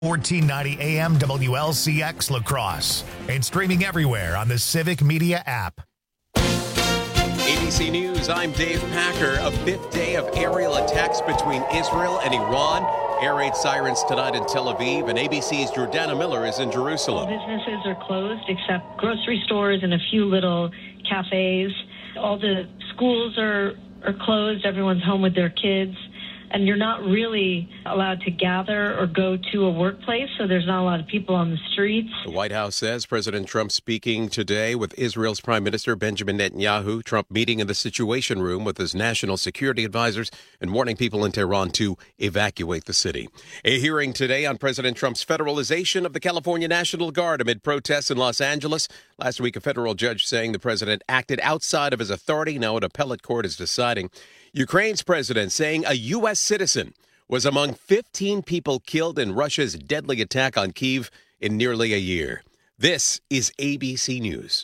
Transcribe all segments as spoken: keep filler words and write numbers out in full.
fourteen ninety A M W L C X La Crosse and streaming everywhere on the Civic Media app. A B C News, I'm Dave Packer. A fifth day of aerial attacks between Israel and Iran. Air raid sirens tonight in Tel Aviv, and A B C's Jordana Miller is in Jerusalem. Businesses are closed except grocery stores and a few little cafes. All the schools are, are closed. Everyone's home with their kids. And you're not really allowed to gather or go to a workplace, so there's not a lot of people on the streets. The White House says President Trump speaking today with Israel's Prime Minister Benjamin Netanyahu. Trump meeting in the Situation Room with his national security advisors and warning people in Tehran to evacuate the city. A hearing today on President Trump's federalization of the California National Guard amid protests in Los Angeles. Last week, a federal judge saying the president acted outside of his authority. Now an appellate court is deciding. Ukraine's president saying a U S citizen was among fifteen people killed in Russia's deadly attack on Kyiv in nearly a year. This is A B C News.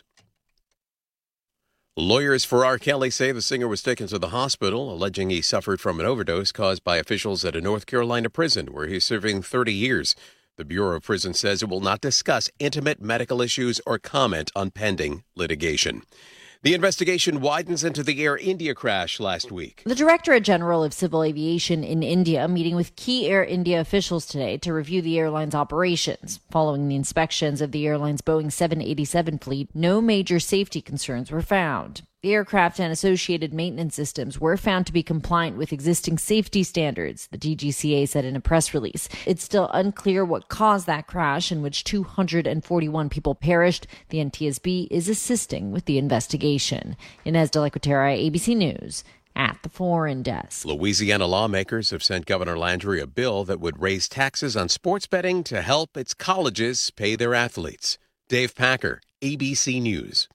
Lawyers for R. Kelly say the singer was taken to the hospital, alleging he suffered from an overdose caused by officials at a North Carolina prison where he's serving thirty years. The Bureau of Prisons says it will not discuss intimate medical issues or comment on pending litigation. The investigation widens into the Air India crash last week. The Directorate General of Civil Aviation in India meeting with key Air India officials today to review the airline's operations. Following the inspections of the airline's Boeing seven eighty-seven fleet, no major safety concerns were found. The aircraft and associated maintenance systems were found to be compliant with existing safety standards, the D G C A said in a press release. It's still unclear what caused that crash, in which two hundred forty-one people perished. The N T S B is assisting with the investigation. Inez de la Cuetara, A B C News, at the Foreign Desk. Louisiana lawmakers have sent Governor Landry a bill that would raise taxes on sports betting to help its colleges pay their athletes. Dave Packer, A B C News.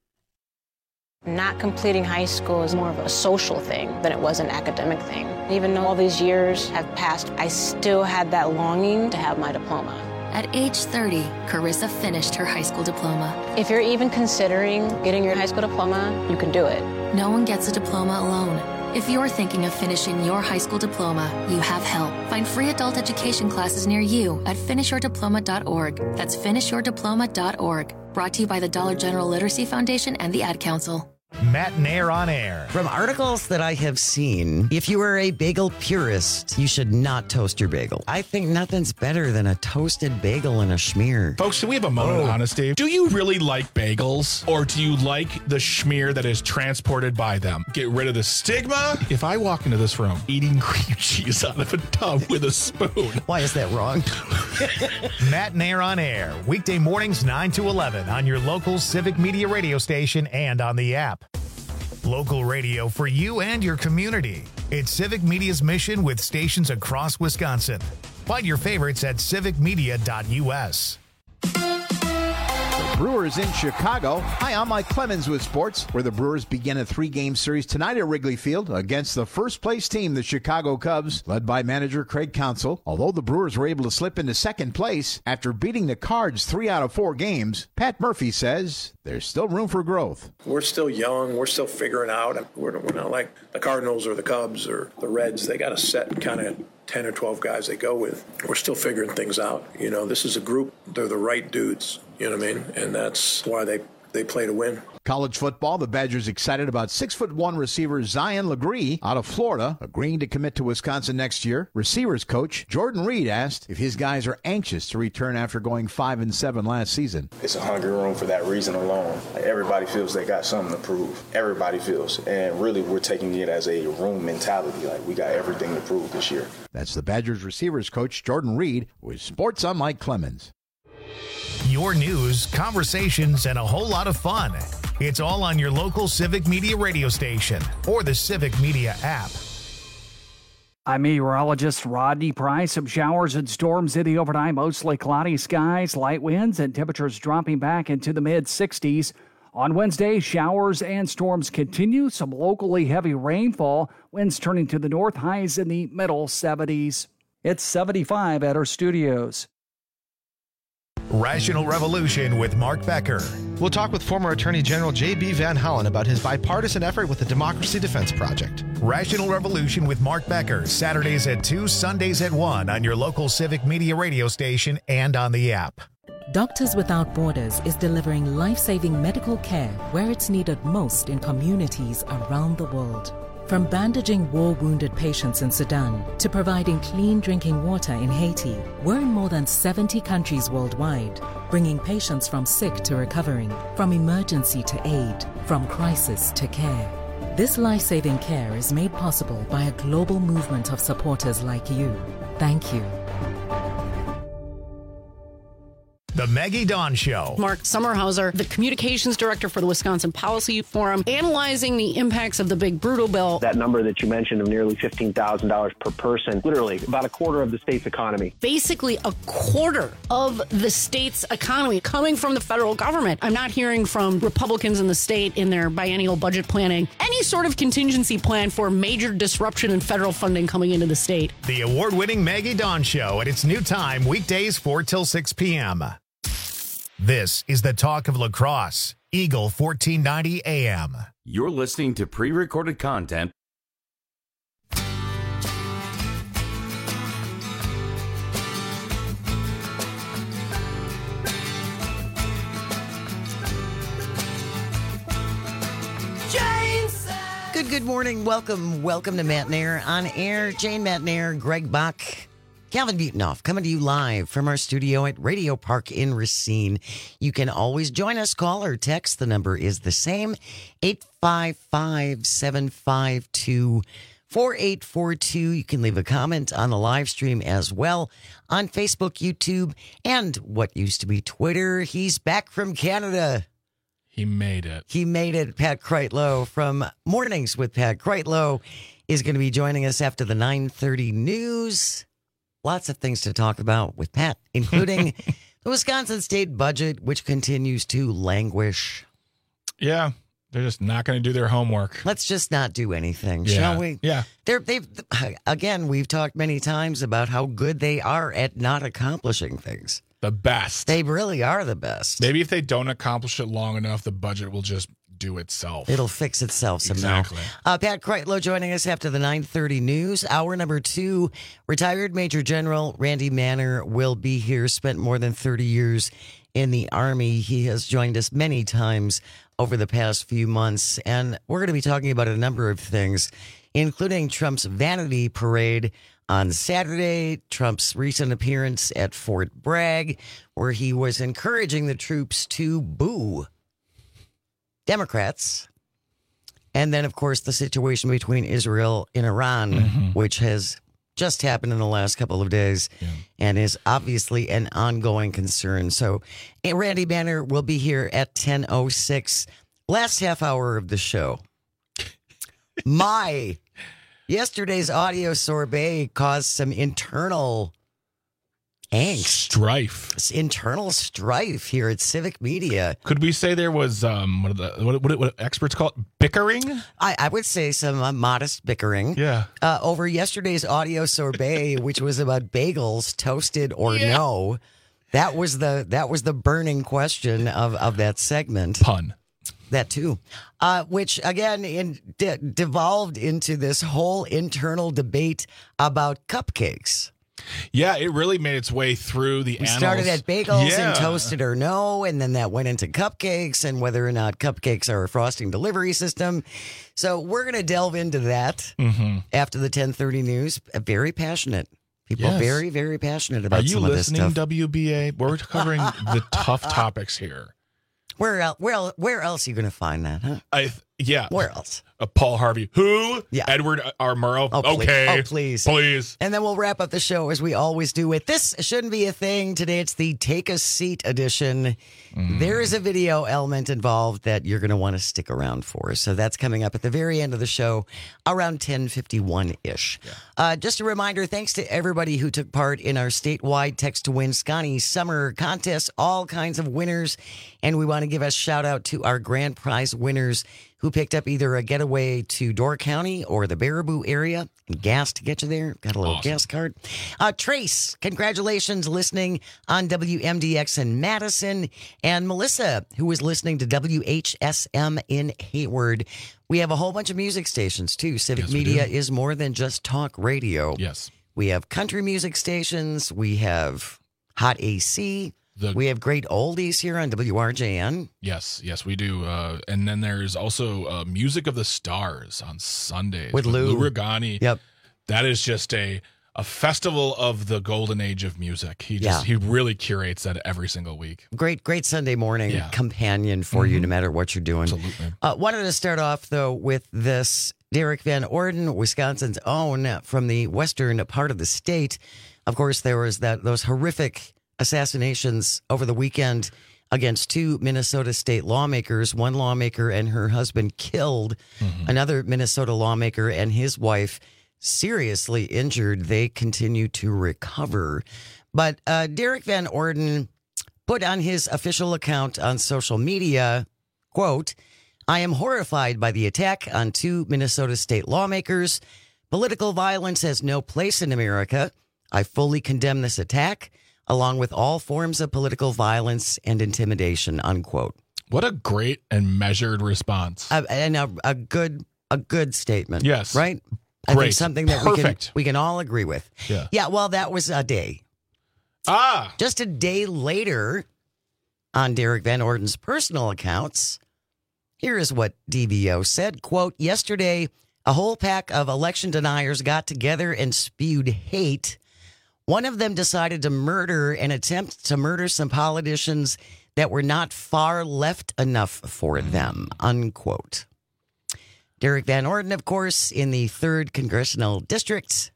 Not completing high school is more of a social thing than it was an academic thing. Even though all these years have passed, I still had that longing to have my diploma. At age thirty, Carissa finished her high school diploma. If you're even considering getting your high school diploma, you can do it. No one gets a diploma alone. If you're thinking of finishing your high school diploma, you have help. Find free adult education classes near you at finish your diploma dot org. That's finish your diploma dot org. Brought to you by the Dollar General Literacy Foundation and the Ad Council. Matt Nair on air. From articles that I have seen, if you are a bagel purist, you should not toast your bagel. I think nothing's better than a toasted bagel and a schmear. Folks, do we have a moment of honesty? Do you really like bagels, or do you like the schmear that is transported by them? Get rid of the stigma. If I walk into this room eating cream cheese out of a tub with a spoon. Why is that wrong? Matt Nair on air, weekday mornings nine to eleven on your local Civic Media radio station and on the app. Local radio for you and your community. It's Civic Media's mission with stations across Wisconsin. Find your favorites at civic media dot u s. Brewers in Chicago. Hi, I'm Mike Clemens with sports, where the Brewers begin a three-game series tonight at Wrigley Field against the first-place team, the Chicago Cubs, led by manager Craig Counsell. Although the Brewers were able to slip into second place after beating the Cards three out of four games, Pat Murphy says there's still room for growth. We're still young. We're still figuring out. We're, we're not like the Cardinals or the Cubs or the Reds. They got a set kind of ten or twelve guys they go with. We're still figuring things out. You know, this is a group. They're the right dudes. You know what I mean? And that's why they, they play to win. College football, the Badgers excited about six foot one receiver Zion Legree out of Florida, agreeing to commit to Wisconsin next year. Receivers coach Jordan Reed asked if his guys are anxious to return after going five and seven last season. It's a hungry room for that reason alone. Like, everybody feels they got something to prove. Everybody feels. And really, we're taking it as a room mentality. Like, we got everything to prove this year. That's the Badgers receivers coach Jordan Reed with Sports on Mike Clemens. Your news, conversations, and a whole lot of fun. It's all on your local Civic Media radio station or the Civic Media app. I'm meteorologist Rodney Price. Some showers and storms in the overnight, mostly cloudy skies, light winds, and temperatures dropping back into the mid sixties. On Wednesday, showers and storms continue. Some locally heavy rainfall. Winds turning to the north, highs in the middle seventies. It's seventy-five at our studios. Rational Revolution with Mark Becker. We'll talk with former Attorney General J B Van Hollen about his bipartisan effort with the Democracy Defense Project. Rational Revolution with Mark Becker, Saturdays at two, Sundays at one on your local Civic Media radio station and on the app. Doctors Without Borders is delivering life-saving medical care where it's needed most in communities around the world. From bandaging war-wounded patients in Sudan to providing clean drinking water in Haiti, we're in more than seventy countries worldwide, bringing patients from sick to recovering, from emergency to aid, from crisis to care. This life-saving care is made possible by a global movement of supporters like you. Thank you. The Maggie Dawn Show. Mark Sommerhauser, the communications director for the Wisconsin Policy Forum, analyzing the impacts of the big brutal bill. That number that you mentioned of nearly fifteen thousand dollars per person, literally about a quarter of the state's economy. Basically a quarter of the state's economy coming from the federal government. I'm not hearing from Republicans in the state in their biennial budget planning any sort of contingency plan for major disruption in federal funding coming into the state. The award-winning Maggie Dawn Show at its new time, weekdays four till six p.m. This is the talk of lacrosse. Eagle fourteen ninety A M. You're listening to pre-recorded content. Good, good morning. Welcome, welcome to Matt Nair on air. Jane Matt Nair, Greg Bach, Calvin Butonoff coming to you live from our studio at Radio Park in Racine. You can always join us, call or text. The number is the same, eight five five, seven five two, four eight four two. You can leave a comment on the live stream as well on Facebook, YouTube, and what used to be Twitter. He's back from Canada. He made it. He made it. Pat Kreitlow from Mornings with Pat Kreitlow is going to be joining us after the nine thirty news. Lots of things to talk about with Pat, including the Wisconsin state budget, which continues to languish. Yeah, they're just not going to do their homework. Let's just not do anything, Yeah. shall we? Yeah. They're, they've again, we've talked many times about how good they are at not accomplishing things. The best. They really are the best. Maybe if they don't accomplish it long enough, the budget will just do itself. It'll fix itself somehow. Exactly. Uh, Pat Kreitlow joining us after the nine thirty news. Hour number two, retired Major General Randy Manner will be here, spent more than thirty years in the Army. He has joined us many times over the past few months, and we're going to be talking about a number of things, including Trump's vanity parade on Saturday, Trump's recent appearance at Fort Bragg, where he was encouraging the troops to boo Democrats. And then, of course, the situation between Israel and Iran, Mm-hmm. which has just happened in the last couple of days Yeah. and is obviously an ongoing concern. So eh, Randy Banner will be here at ten oh six, last half hour of the show. My yesterday's audio sorbet caused some internal angst, Strife. internal strife here at Civic Media. Could we say there was um what, are the, what, what, what experts call it? Bickering? I, I would say some uh, modest bickering. Yeah. Uh, over yesterday's audio sorbet, which was about bagels, toasted or Yeah. no. That was the that was the burning question of, of that segment. Pun. That too, uh, which again in, de- devolved into this whole internal debate about cupcakes. Yeah, it really made its way through the We annals. started at bagels Yeah. and toasted or no, and then that went into cupcakes and whether or not cupcakes are a frosting delivery system. So we're going to delve into that Mhm. after the ten thirty news. Uh, Very passionate. People Yes. very, very passionate about Are you some of this listening, stuff. W B A? We're covering the tough topics here. Where else, where, el- where else are you going to find that, huh? I yeah. Where else? Uh, Paul Harvey. Who? Yeah. Edward R. Murrow. Oh, please. Okay. Oh, please. Please. And then we'll wrap up the show as we always do with This Shouldn't Be a Thing. Today it's the Take a Seat edition. Mm. There is a video element involved that you're going to want to stick around for. So that's coming up at the very end of the show around ten fifty-one-ish. Yeah. Uh, just a reminder, thanks to everybody who took part in our statewide Text to Win Scotty Summer Contest, all kinds of winners. And we want to give a shout out to our grand prize winners who who picked up either a getaway to Door County or the Baraboo area and gas to get you there. Got a little Awesome. gas card. Uh, Trace, congratulations listening on W M D X in Madison. And Melissa, who was listening to W H S M in Hayward. We have a whole bunch of music stations, too. Civic Yes, we Media do. is more than just talk radio. Yes. We have country music stations. We have Hot A C. The- we have great oldies here on W R J N. Yes, yes, we do. Uh, and then there's also uh, Music of the Stars on Sundays With Lou. Regani. Yep. That is just a a festival of the golden age of music. He just Yeah. he really curates that every single week. Great, great Sunday morning Yeah. companion for you, no matter what you're doing. Absolutely. Uh, wanted to start off, though, with this Derek Van Orden, Wisconsin's own, from the western part of the state. Of course, there was that those horrific assassinations over the weekend against two Minnesota state lawmakers. One lawmaker and her husband killed, another Minnesota lawmaker and his wife seriously injured. They continue to recover. But uh, Derek Van Orden put on his official account on social media, quote, I am horrified by the attack on two Minnesota state lawmakers. Political violence has no place in America. I fully condemn this attack, along with all forms of political violence and intimidation, unquote. What a great and measured response. Uh, and a, a good a good statement. Yes. Right? I think Great. something that we can, Perfect. we can all agree with. Yeah. Yeah, well, that was a day. Ah. Just a day later, on Derek Van Orden's personal accounts, here is what D V O said, quote, yesterday, a whole pack of election deniers got together and spewed hate. One of them decided to murder and attempt to murder some politicians that were not far left enough for them, unquote. Derek Van Orden, of course, in the third Congressional District.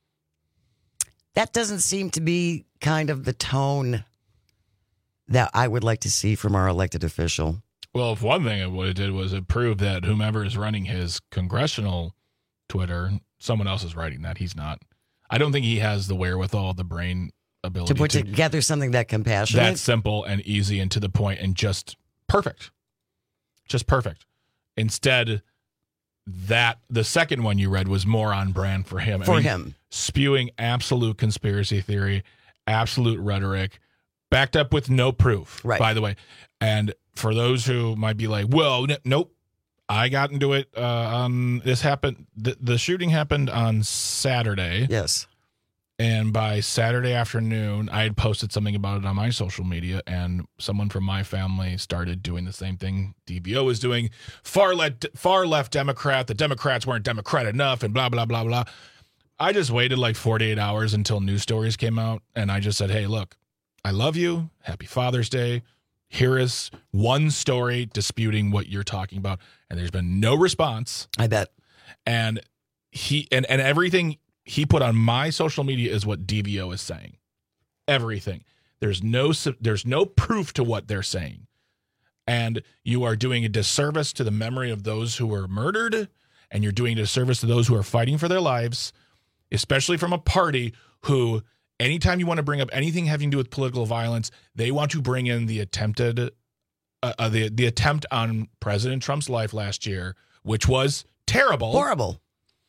That doesn't seem to be kind of the tone that I would like to see from our elected official. Well, if one thing it what it did was it proved that whomever is running his congressional Twitter, someone else is writing that. He's not. I don't think he has the wherewithal, the brain ability To put to, together something that compassionate. that simple and easy and to the point and just perfect. Just perfect. Instead, that the second one you read was more on brand for him. For him. Spewing absolute conspiracy theory, absolute rhetoric, backed up with no proof, Right. by the way. And for those who might be like, well, n- nope, I got into it. Uh, on this happened. The, the shooting happened on Saturday. Yes. And by Saturday afternoon, I had posted something about it on my social media, and someone from my family started doing the same thing D V O was doing. Far left, far left Democrat. The Democrats weren't Democrat enough, and blah, blah, blah, blah. I just waited like forty-eight hours until news stories came out, and I just said, hey, look, I love you. Happy Father's Day. Here is one story disputing what you're talking about, and there's been no response. I bet. And he and, and everything he put on my social media is what D V O is saying. Everything. There's no there's no proof to what they're saying. And you are doing a disservice to the memory of those who were murdered, and you're doing a disservice to those who are fighting for their lives, especially from a party who, anytime you want to bring up anything having to do with political violence, they want to bring in the attempted uh, uh, the the attempt on President Trump's life last year, which was terrible. Horrible.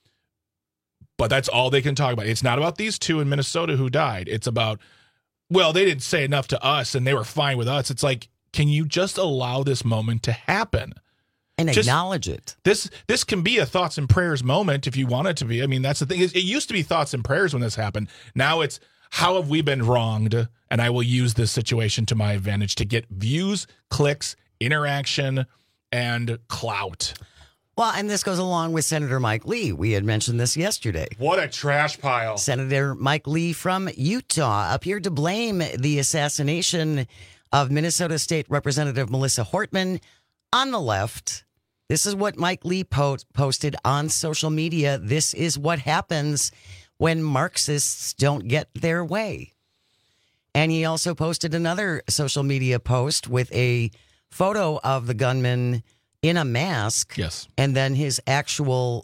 But that's all they can talk about. It's not about these two in Minnesota who died. It's about, well, they didn't say enough to us and they were fine with us. It's like, can you just allow this moment to happen? And Just- acknowledge it. This this can be a thoughts and prayers moment if you want it to be. I mean, that's the thing. It used to be thoughts and prayers when this happened. Now it's, how have we been wronged? And I will use this situation to my advantage to get views, clicks, interaction, and clout. Well, and this goes along with Senator Mike Lee. We had mentioned this yesterday. What a trash pile. Senator Mike Lee from Utah appeared to blame the assassination of Minnesota State Representative Melissa Hortman on the left. This is what Mike Lee po- posted on social media. This is what happens when Marxists don't get their way. And he also posted another social media post with a photo of the gunman in a mask. Yes. And then his actual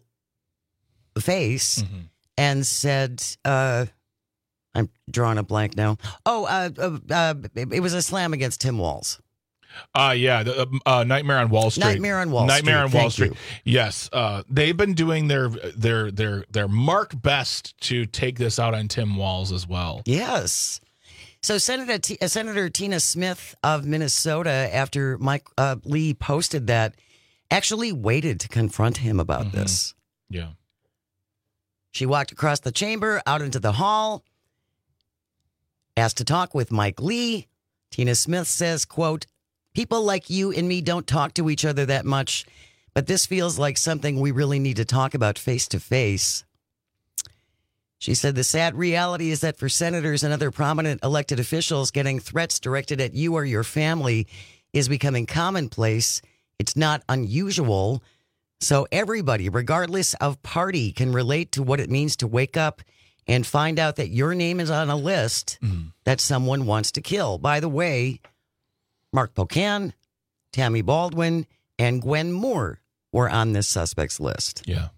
face, Mm-hmm. and said, uh, I'm drawing a blank now. Oh, uh, uh, uh, it, it was a slam against Tim Walz. Uh, yeah, the, uh, Nightmare on Wall Street. Nightmare on Wall Nightmare Street. on Wall Thank Street. Yes, uh, they've been doing their their their their mark best to take this out on Tim Walz as well. Yes. So Senator T- uh, Senator Tina Smith of Minnesota, after Mike uh, Lee posted that, actually waited to confront him about Mm-hmm. this. Yeah. She walked across the chamber, out into the hall, asked to talk with Mike Lee. Tina Smith says, quote, "People like you and me don't talk to each other that much, but this feels like something we really need to talk about face to face." She said the sad reality is that for senators and other prominent elected officials, getting threats directed at you or your family is becoming commonplace. It's not unusual. So everybody, regardless of party, can relate to what it means to wake up and find out that your name is on a list mm. that someone wants to kill. By the way, Mark Pocan, Tammy Baldwin, and Gwen Moore were on this suspects list. Yeah.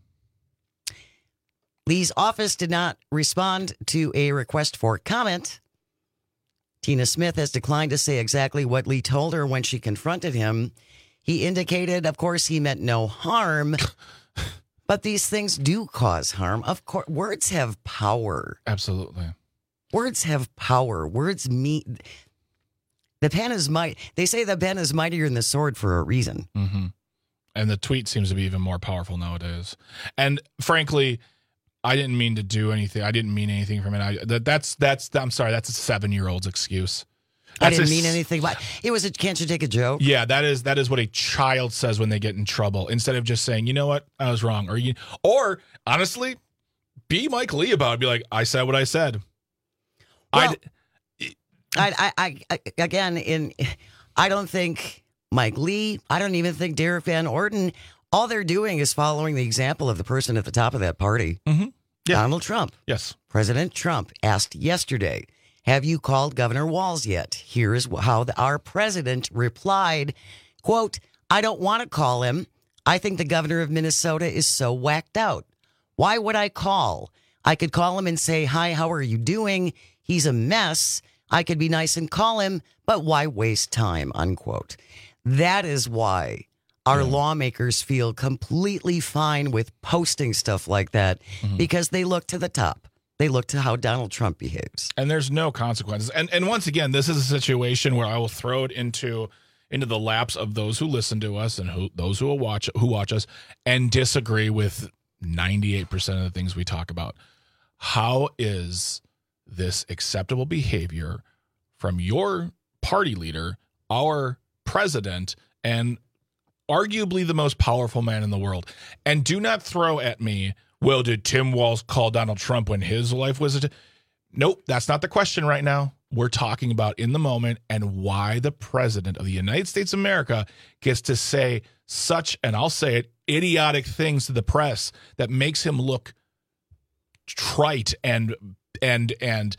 Lee's office did not respond to a request for comment. Tina Smith has declined to say exactly what Lee told her when she confronted him. He indicated, of course, he meant no harm, but these things do cause harm. Of course, words have power. Absolutely. Words have power. Words mean... The pen is might. They say the pen is mightier than the sword for a reason. Mm-hmm. And the tweet seems to be even more powerful nowadays. And frankly, I didn't mean to do anything. I didn't mean anything from it. I, that, that's that's. I'm sorry. That's a seven-year-old's excuse. That's I didn't a, mean anything. But it was a. Can't you take a joke? Yeah, that is that is what a child says when they get in trouble. Instead of just saying, you know what, I was wrong, or you, or honestly, be Mike Lee about it. Be like, I said what I said. Well, I, I, I, again, in, I don't think Mike Lee, I don't even think Derek Van Orden, all they're doing is following the example of the person at the top of that party, mm-hmm. yeah. Donald Trump. Yes. President Trump asked yesterday, have you called Governor Walz yet? Here's how the, our president replied, quote, I don't want to call him. I think the governor of Minnesota is so whacked out. Why would I call? I could call him and say, hi, how are you doing? He's a mess. I could be nice and call him, but why waste time, unquote. That is why our yeah. lawmakers feel completely fine with posting stuff like that mm-hmm. because they look to the top. They look to how Donald Trump behaves. And there's no consequences. And and once again, this is a situation where I will throw it into into the laps of those who listen to us and who those who will watch who watch us and disagree with ninety-eight percent of the things we talk about. How is this acceptable behavior from your party leader, our president, and arguably the most powerful man in the world? And do not throw at me, well, did Tim Walz call Donald Trump when his life was... A nope, that's not the question right now. We're talking about in the moment and why the president of the United States of America gets to say such, and I'll say it, idiotic things to the press that makes him look trite and and and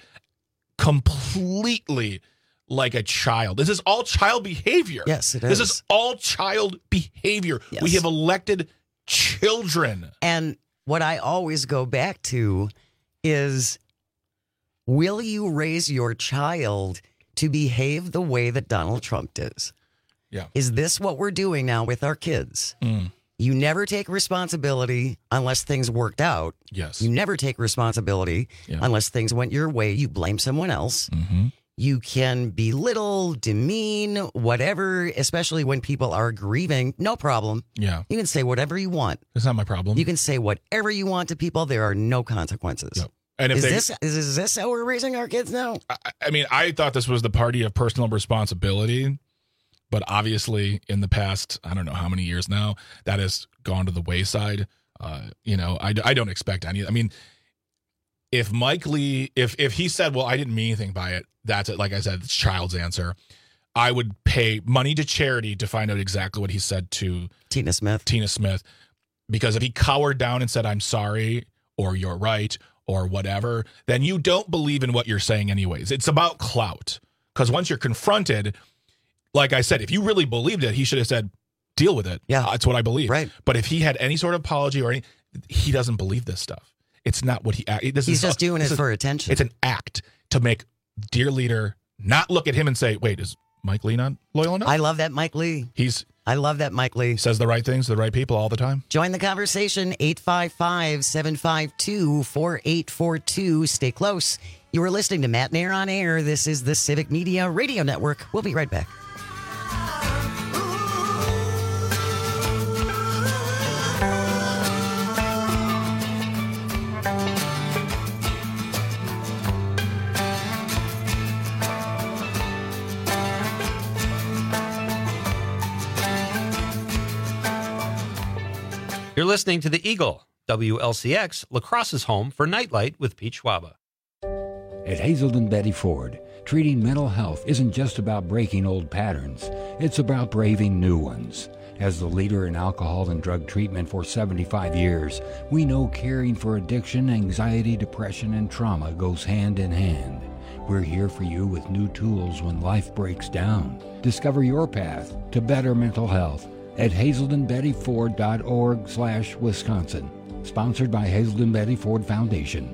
completely like a child. This is all child behavior. Yes, it this is. This is all child behavior. Yes. We have elected children. And what I always go back to is, will you raise your child to behave the way that Donald Trump does? Yeah. Is this what we're doing now with our kids? Mm. You never take responsibility unless things worked out. Yes. You never take responsibility yeah. unless things went your way. You blame someone else. Mm-hmm. You can belittle, demean, whatever, especially when people are grieving. No problem. Yeah. You can say whatever you want. It's not my problem. You can say whatever you want to people. There are no consequences. Yep. And if is, they, this, is, is this how we're raising our kids now? I, I mean, I thought this was the party of personal responsibility. But obviously, in the past, I don't know how many years now, that has gone to the wayside. Uh, you know, I, I don't expect any. I mean, if Mike Lee, if if he said, well, I didn't mean anything by it, that's it. Like I said, it's child's answer. I would pay money to charity to find out exactly what he said to Tina Smith. Tina Smith. Because if he cowered down and said, I'm sorry, or you're right, or whatever, then you don't believe in what you're saying anyways. It's about clout. Because once you're confronted... Like I said, if you really believed it, he should have said, deal with it. Yeah. That's what I believe. Right. But if he had any sort of apology or any, he doesn't believe this stuff. It's not what he, this He's is, just doing it is, for attention. It's an act to make dear leader not look at him and say, wait, is Mike Lee not loyal enough? I love that Mike Lee. He's I love that Mike Lee. Says the right things to the right people all the time. Join the conversation, eight five five, seven five two, four eight four two. Stay close. You are listening to Matt Nair on Air. This is the Civic Media Radio Network. We'll be right back. You're listening to The Eagle, W L C X, La Crosse's home for Nightlight with Pete Schwaba. At Hazelden Betty Ford, treating mental health isn't just about breaking old patterns. It's about braving new ones. As the leader in alcohol and drug treatment for seventy-five years, we know caring for addiction, anxiety, depression, and trauma goes hand in hand. We're here for you with new tools when life breaks down. Discover your path to better mental health at hazelden betty ford dot org slash Wisconsin. Sponsored by Hazelden Betty Ford Foundation.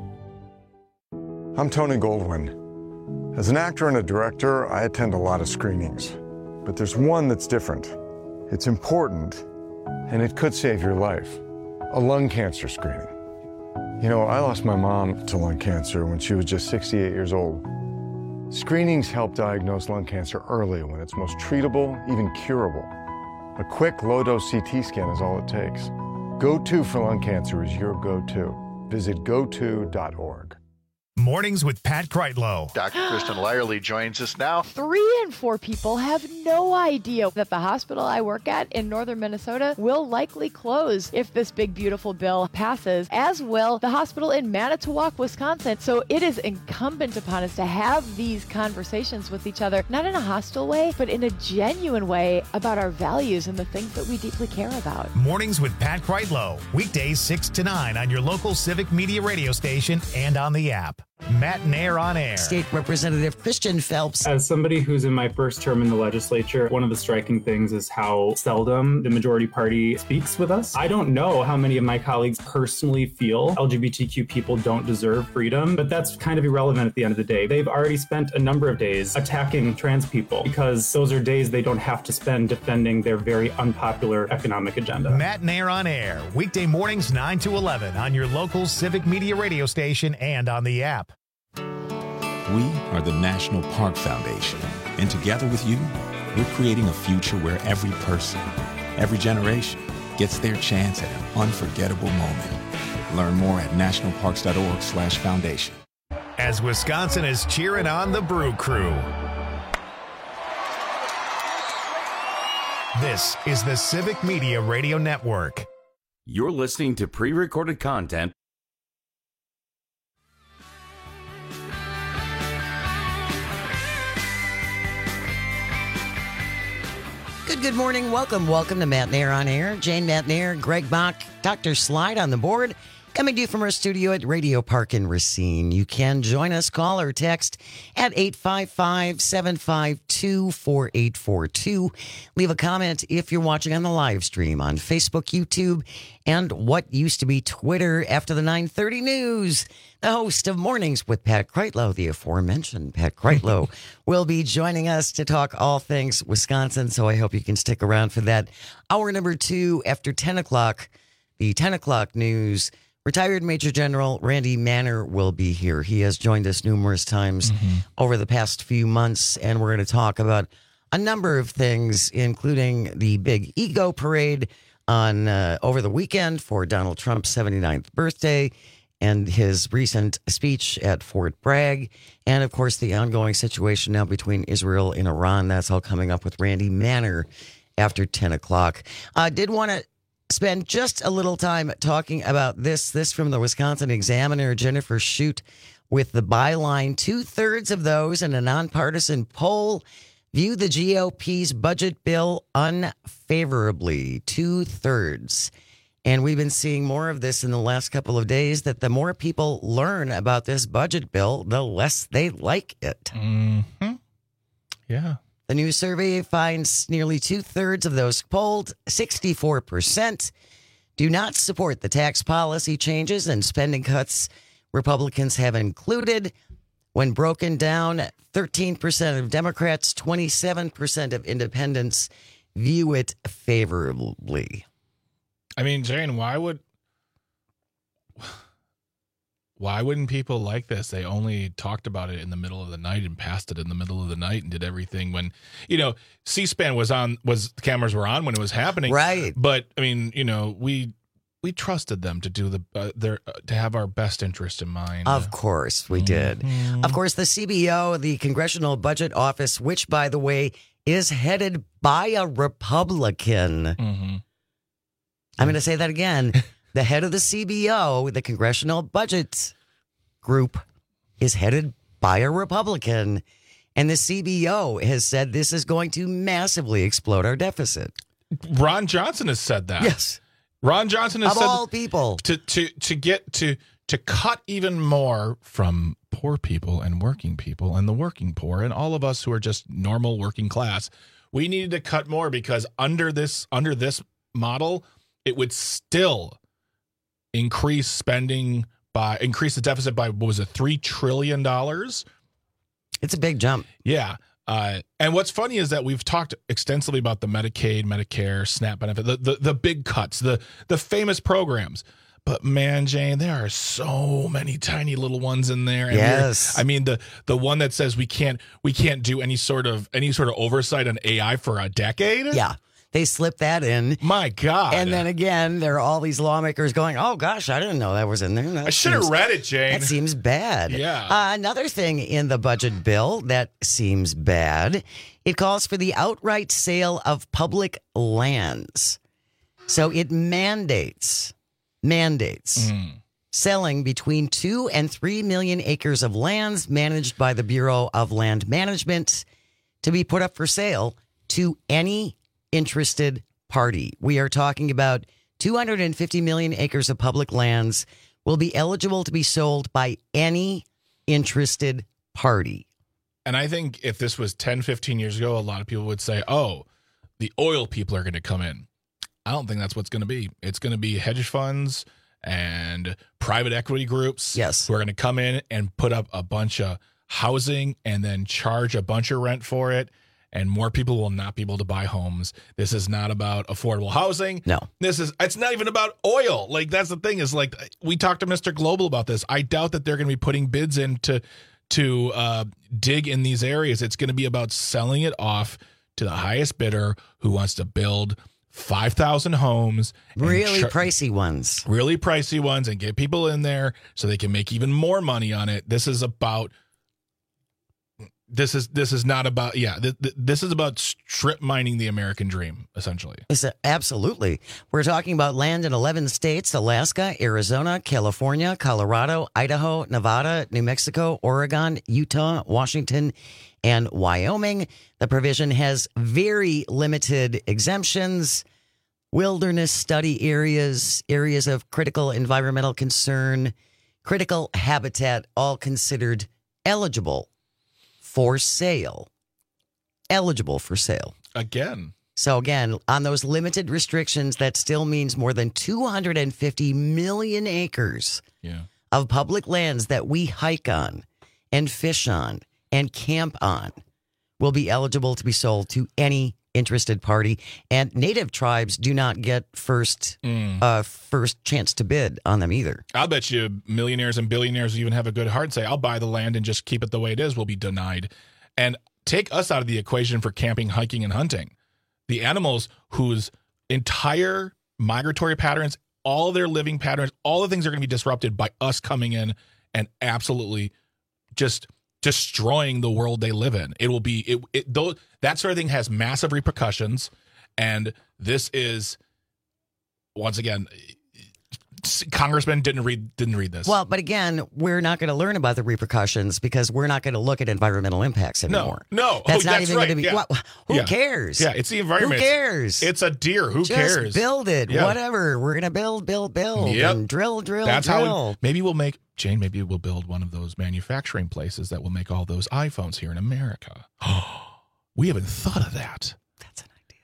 I'm Tony Goldwyn. As an actor and a director, I attend a lot of screenings. But there's one that's different. It's important, and it could save your life. A lung cancer screening. You know, I lost my mom to lung cancer when she was just sixty-eight years old. Screenings help diagnose lung cancer early when it's most treatable, even curable. A quick low-dose C T scan is all it takes. Go To for lung cancer is your go-to. Visit go to dot org. Mornings with Pat Kreitlow. Doctor Kristen Lyerly joins us now. Three in four people have no idea that the hospital I work at in northern Minnesota will likely close if this big, beautiful bill passes, as will the hospital in Manitowoc, Wisconsin. So it is incumbent upon us to have these conversations with each other, not in a hostile way, but in a genuine way about our values and the things that we deeply care about. Mornings with Pat Kreitlow. Weekdays six to nine on your local Civic Media radio station and on the app. Matt Nair on Air. State Representative Christian Phelps. As somebody who's in my first term in the legislature, one of the striking things is how seldom the majority party speaks with us. I don't know how many of my colleagues personally feel L G B T Q people don't deserve freedom, but that's kind of irrelevant at the end of the day. They've already spent a number of days attacking trans people because those are days they don't have to spend defending their very unpopular economic agenda. Matt Nair on Air. Weekday mornings nine to eleven on your local Civic Media radio station and on the app. We are the National Park Foundation, and together with you, we're creating a future where every person, every generation, gets their chance at an unforgettable moment. Learn more at national parks dot org slash foundation. As Wisconsin is cheering on the Brew Crew. This is the Civic Media Radio Network. You're listening to pre-recorded content. Good, good morning. Welcome, welcome to Matt Nair on Air. Jane Matt Nair, Greg Bach, Doctor Slide on the board. Coming to you from our studio at Radio Park in Racine. You can join us, call or text at eight five five, seven five two, four eight four two. Leave a comment if you're watching on the live stream on Facebook, YouTube, and what used to be Twitter after the nine thirty news. The host of Mornings with Pat Kreitlow, the aforementioned Pat Kreitlow, will be joining us to talk all things Wisconsin, so I hope you can stick around for that. Hour number two after ten o'clock, the ten o'clock news. Retired Major General Randy Manner will be here. He has joined us numerous times mm-hmm. over the past few months, and we're going to talk about a number of things, including the big ego parade on uh, over the weekend for Donald Trump's seventy-ninth birthday and his recent speech at Fort Bragg, and, of course, the ongoing situation now between Israel and Iran. That's all coming up with Randy Manner after ten o'clock. I uh, did want to spend just a little time talking about this. This from the Wisconsin Examiner, Jennifer Shute, with the byline, two-thirds of those in a nonpartisan poll view the G O P's budget bill unfavorably. Two-thirds. And we've been seeing more of this in the last couple of days, that the more people learn about this budget bill, the less they like it. Mm-hmm. Yeah. The new survey finds nearly two-thirds of those polled, sixty-four percent, do not support the tax policy changes and spending cuts Republicans have included. When broken down, thirteen percent of Democrats, twenty-seven percent of independents view it favorably. I mean, Jane, why would why wouldn't people like this? They only talked about it in the middle of the night and passed it in the middle of the night and did everything when, you know, C-SPAN was on, was the cameras were on when it was happening. Right. But I mean, you know, we we trusted them to do the uh, their uh, to have our best interest in mind. Of course we did. Mm-hmm. Of course, the C B O, the Congressional Budget Office, which, by the way, is headed by a Republican. Mm-hmm. I'm going to say that again. The head of the C B O, the Congressional Budget Group, is headed by a Republican. And the C B O has said this is going to massively explode our deficit. Ron Johnson has said that. Yes. Ron Johnson has of said all people to to to get to to cut even more from poor people and working people and the working poor and all of us who are just normal working class. We needed to cut more because under this under this model, it would still increase spending by increase the deficit by what was it, three trillion dollars? It's a big jump. Yeah. Uh, and what's funny is that we've talked extensively about the Medicaid, Medicare, SNAP benefit, the, the, the big cuts, the, the famous programs. But man, Jane, there are so many tiny little ones in there. And yes. I mean, the the one that says we can't we can't do any sort of any sort of oversight on A I for a decade. Yeah. They slipped that in. My God. And then again, there are all these lawmakers going, oh, gosh, I didn't know that was in there. That I should have seems- read it, Jane. That seems bad. Yeah. Uh, another thing in the budget bill that seems bad, it calls for the outright sale of public lands. So it mandates, mandates Mm. selling between two and three million acres of lands managed by the Bureau of Land Management to be put up for sale to any interested party. We are talking about two hundred fifty million acres of public lands will be eligible to be sold by any interested party. And I think if this was ten, fifteen years ago, a lot of people would say, oh, the oil people are going to come in. I don't think that's what's going to be. It's going to be hedge funds and private equity groups yes. who are going to come in and put up a bunch of housing and then charge a bunch of rent for it. And more people will not be able to buy homes. This is not about affordable housing. No. This is, it's not even about oil. Like, that's the thing is, like, we talked to Mister Global about this. I doubt that they're going to be putting bids in to, to uh, dig in these areas. It's going to be about selling it off to the highest bidder who wants to build five thousand homes. Really char- pricey ones. Really pricey ones and get people in there so they can make even more money on it. This is about... This is this is not about yeah. Th- th- this is about strip mining the American dream, essentially. It's a, absolutely. We're talking about land in eleven states: Alaska, Arizona, California, Colorado, Idaho, Nevada, New Mexico, Oregon, Utah, Washington, and Wyoming. The provision has very limited exemptions: wilderness study areas, areas of critical environmental concern, critical habitat, all considered eligible for sale. Eligible for sale. Again. So again, on those limited restrictions, that still means more than two hundred fifty million acres yeah. of public lands that we hike on and fish on and camp on will be eligible to be sold to any interested party. And native tribes do not get first Mm. uh, first chance to bid on them either. I'll bet you millionaires and billionaires who even have a good heart say, I'll buy the land and just keep it the way it is, will be denied. And take us out of the equation for camping, hiking, and hunting. The animals whose entire migratory patterns, all their living patterns, all the things are going to be disrupted by us coming in and absolutely just destroying the world they live in. It will be, it, it those, that sort of thing has massive repercussions. And this is, once again, Congressman didn't read didn't read this. Well, but again, we're not going to learn about the repercussions because we're not going to look at environmental impacts anymore. No, no, that's oh, not that's even right. going to be. Yeah. Well, who Yeah. cares? Yeah, it's the environment. Who cares? It's a deer. Who Just cares? build it. Yeah. Whatever. We're going to build, build, build, Yep. and drill, drill, That's drill. how we, maybe we'll make Jane. Maybe we'll build one of those manufacturing places that will make all those iPhones here in America. We haven't thought of that. That's an idea.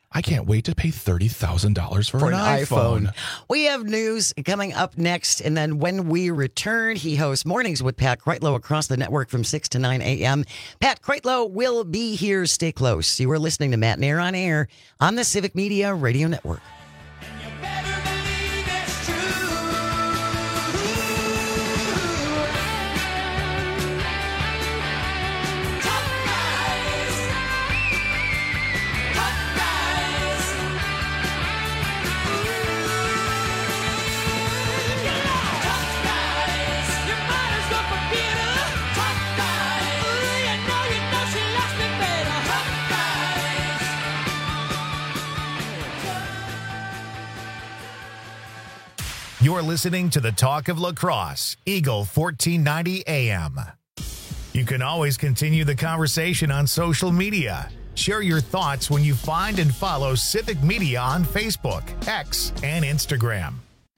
I can't wait to pay thirty thousand dollars for, For an, an iPhone. iPhone. We have news coming up next, and then when we return, he hosts Mornings with Pat Kreitlow across the network from six to nine a.m. Pat Kreitlow will be here. Stay close. You are listening to Matt Nair on Air on the Civic Media Radio Network. You're listening to the Talk of Lacrosse, Eagle fourteen ninety A M. You can always continue the conversation on social media. Share your thoughts when you find and follow Civic Media on Facebook, X, and Instagram.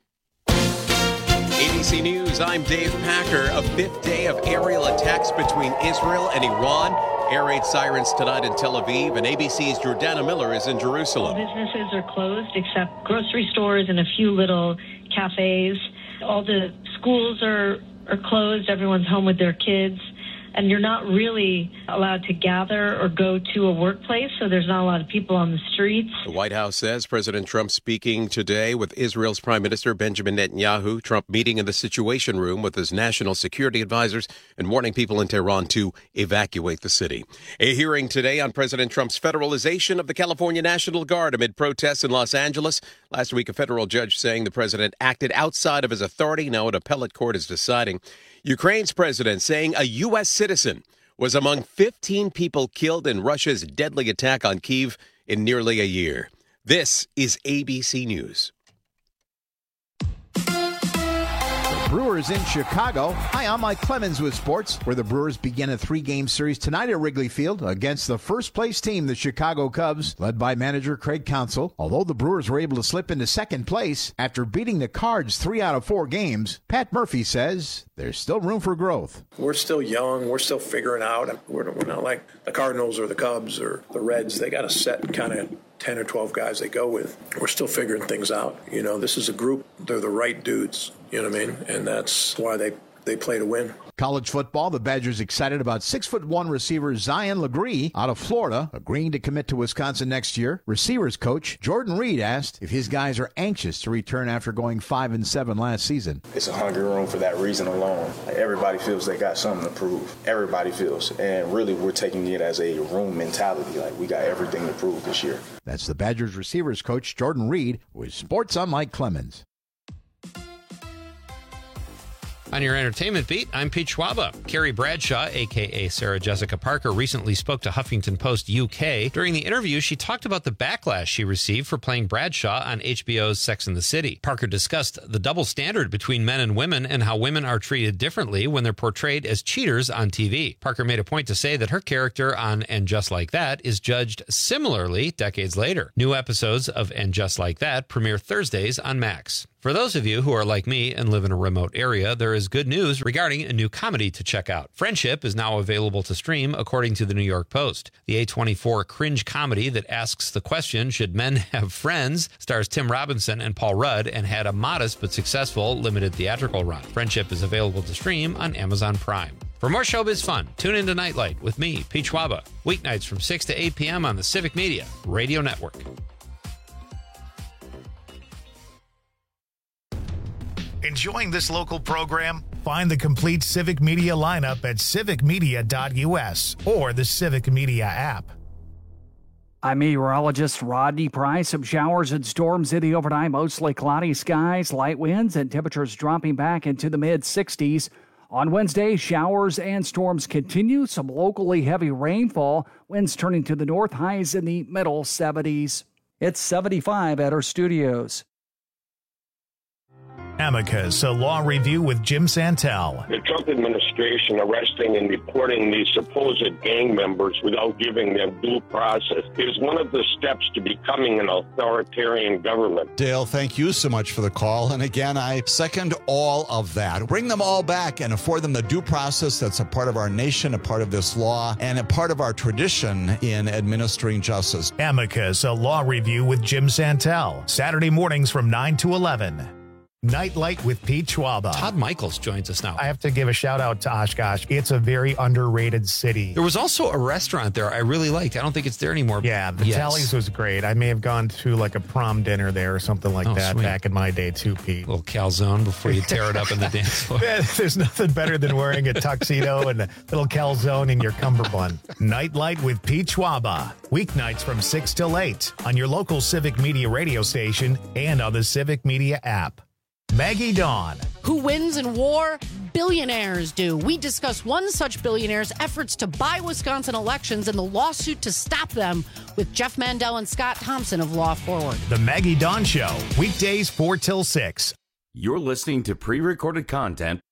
A B C News, I'm Dave Packer. A fifth day of aerial attacks between Israel and Iran. Air raid sirens tonight in Tel Aviv, and A B C's Jordana Miller is in Jerusalem. Businesses are closed except grocery stores and a few little cafes. All the schools are, are closed. Everyone's home with their kids. And you're not really allowed to gather or go to a workplace, so there's not a lot of people on the streets. The White House says President Trump speaking today with Israel's Prime Minister Benjamin Netanyahu. Trump meeting in the Situation Room with his national security advisors and warning people in Tehran to evacuate the city. A hearing today on President Trump's federalization of the California National Guard amid protests in Los Angeles. Last week, a federal judge saying the president acted outside of his authority. Now an appellate court is deciding. Ukraine's president saying a U S citizen was among fifteen people killed in Russia's deadly attack on Kyiv in nearly a year. This is A B C News. Brewers in Chicago. Hi, I'm Mike Clemens with sports, where the Brewers begin a three-game series tonight at Wrigley Field against the first-place team, the Chicago Cubs, led by manager Craig Counsell. Although the Brewers were able to slip into second place after beating the Cards three out of four games, Pat Murphy says there's still room for growth. We're still young. We're still figuring out. We're, we're not like the Cardinals or the Cubs or the Reds. They got a set kind of ten or twelve guys they go with. We're still figuring things out. You know, this is a group. They're the right dudes. You know what I mean? And that's why they, they play to win. College football, the Badgers excited about six foot one receiver Zion Legree out of Florida, agreeing to commit to Wisconsin next year. Receivers coach Jordan Reed asked if his guys are anxious to return after going five and seven last season. It's a hungry room for that reason alone. Like, everybody feels they got something to prove. Everybody feels. And really, we're taking it as a room mentality. Like, we got everything to prove this year. That's the Badgers receivers coach Jordan Reed with Sports on Mike Clemens. On your entertainment beat, I'm Pete Schwaba. Carrie Bradshaw, a k a. Sarah Jessica Parker, recently spoke to Huffington Post U K. During the interview, she talked about the backlash she received for playing Bradshaw on H B O's Sex and the City. Parker discussed the double standard between men and women and how women are treated differently when they're portrayed as cheaters on T V. Parker made a point to say that her character on And Just Like That is judged similarly decades later. New episodes of And Just Like That premiere Thursdays on Max. For those of you who are like me and live in a remote area, there is good news regarding a new comedy to check out. Friendship is now available to stream, according to the New York Post. The A twenty-four cringe comedy that asks the question, should men have friends, stars Tim Robinson and Paul Rudd and had a modest but successful limited theatrical run. Friendship is available to stream on Amazon Prime. For more showbiz fun, tune into Nightlight with me, Pete Schwaba, weeknights from six to eight p.m. on the Civic Media Radio Network. Enjoying this local program? Find the complete Civic Media lineup at civic media dot u s or the Civic Media app. I'm meteorologist Rodney Price. Some showers and storms in the overnight, mostly cloudy skies, light winds, and temperatures dropping back into the mid sixties. On Wednesday, showers and storms continue. Some locally heavy rainfall. Winds turning to the north, highs in the middle seventies. It's seventy-five at our studios. Amicus, a law review with Jim Santel. The Trump administration arresting and deporting these supposed gang members without giving them due process is one of the steps to becoming an authoritarian government. Dale, thank you so much for the call. And again, I second all of that. Bring them all back and afford them the due process that's a part of our nation, a part of this law, and a part of our tradition in administering justice. Amicus, a law review with Jim Santel. Saturday mornings from nine to eleven. Nightlight with Pete Schwaba. Todd Michaels joins us now. I have to give a shout out to Oshkosh. It's a very underrated city. There was also a restaurant there I really liked. I don't think it's there anymore. Yeah, the yes. Tallies was great. I may have gone to like a prom dinner there or something like oh, that sweet. back in my day too, Pete. A little calzone before you tear it up in the dance floor. Yeah, there's nothing better than wearing a tuxedo and a little calzone in your cummerbund. Nightlight with Pete Schwaba. Weeknights from six till eight on your local Civic Media radio station and on the Civic Media app. Maggie Dawn. Who wins in war? Billionaires do. We discuss one such billionaire's efforts to buy Wisconsin elections and the lawsuit to stop them with Jeff Mandel and Scott Thompson of Law Forward. The Maggie Dawn Show, weekdays four till six. You're listening to pre-recorded content.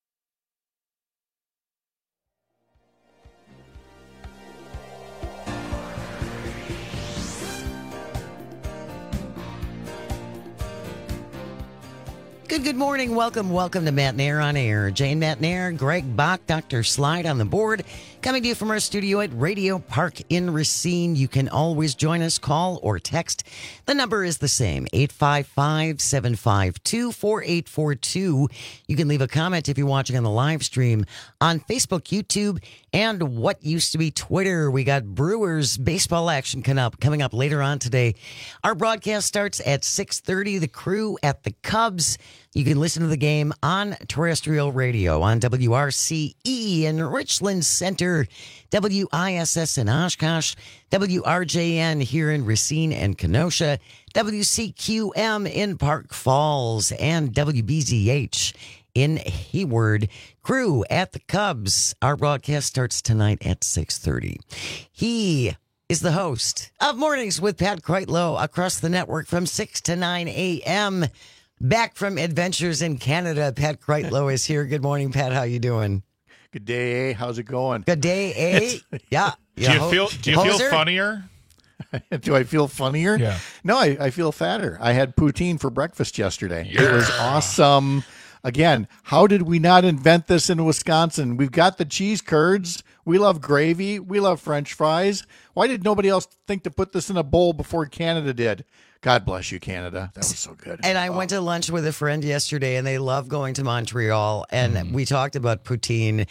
Good, good morning. Welcome, welcome to Matt Nair on Air. Jane Matt Nair, Greg Bach, Doctor Slide on the board. Coming to you from our studio at Radio Park in Racine. You can always join us, call or text. The number is the same, eight five five, seven five two, four eight four two. You can leave a comment if you're watching on the live stream on Facebook, YouTube, and what used to be Twitter. We got Brewers baseball action coming up, coming up later on today. Our broadcast starts at six thirty. The Crew at the Cubs. You can listen to the game on terrestrial radio on W R C E in Richland Center, W I S S in Oshkosh, W R J N here in Racine and Kenosha, W C Q M in Park Falls, and W B Z H in Hayward. Crew at the Cubs. Our broadcast starts tonight at six thirty. He is the host of Mornings with Pat Kreitlow across the network from six to nine a.m. Back from adventures in Canada, Pat Kreitlow is here. Good morning, Pat. How you doing? Good day, eh? How's it going? Good day, eh? Yeah. Do you feel Do you Hoser? feel funnier? Do I feel funnier? Yeah. No, I, I feel fatter. I had poutine for breakfast yesterday. Yeah. It was awesome. Again, how did we not invent this in Wisconsin? We've got the cheese curds. We love gravy. We love French fries. Why did nobody else think to put this in a bowl before Canada did? God bless you, Canada. That was so good. And I oh. went to lunch with a friend yesterday, and they love going to Montreal, and mm. we talked about poutine.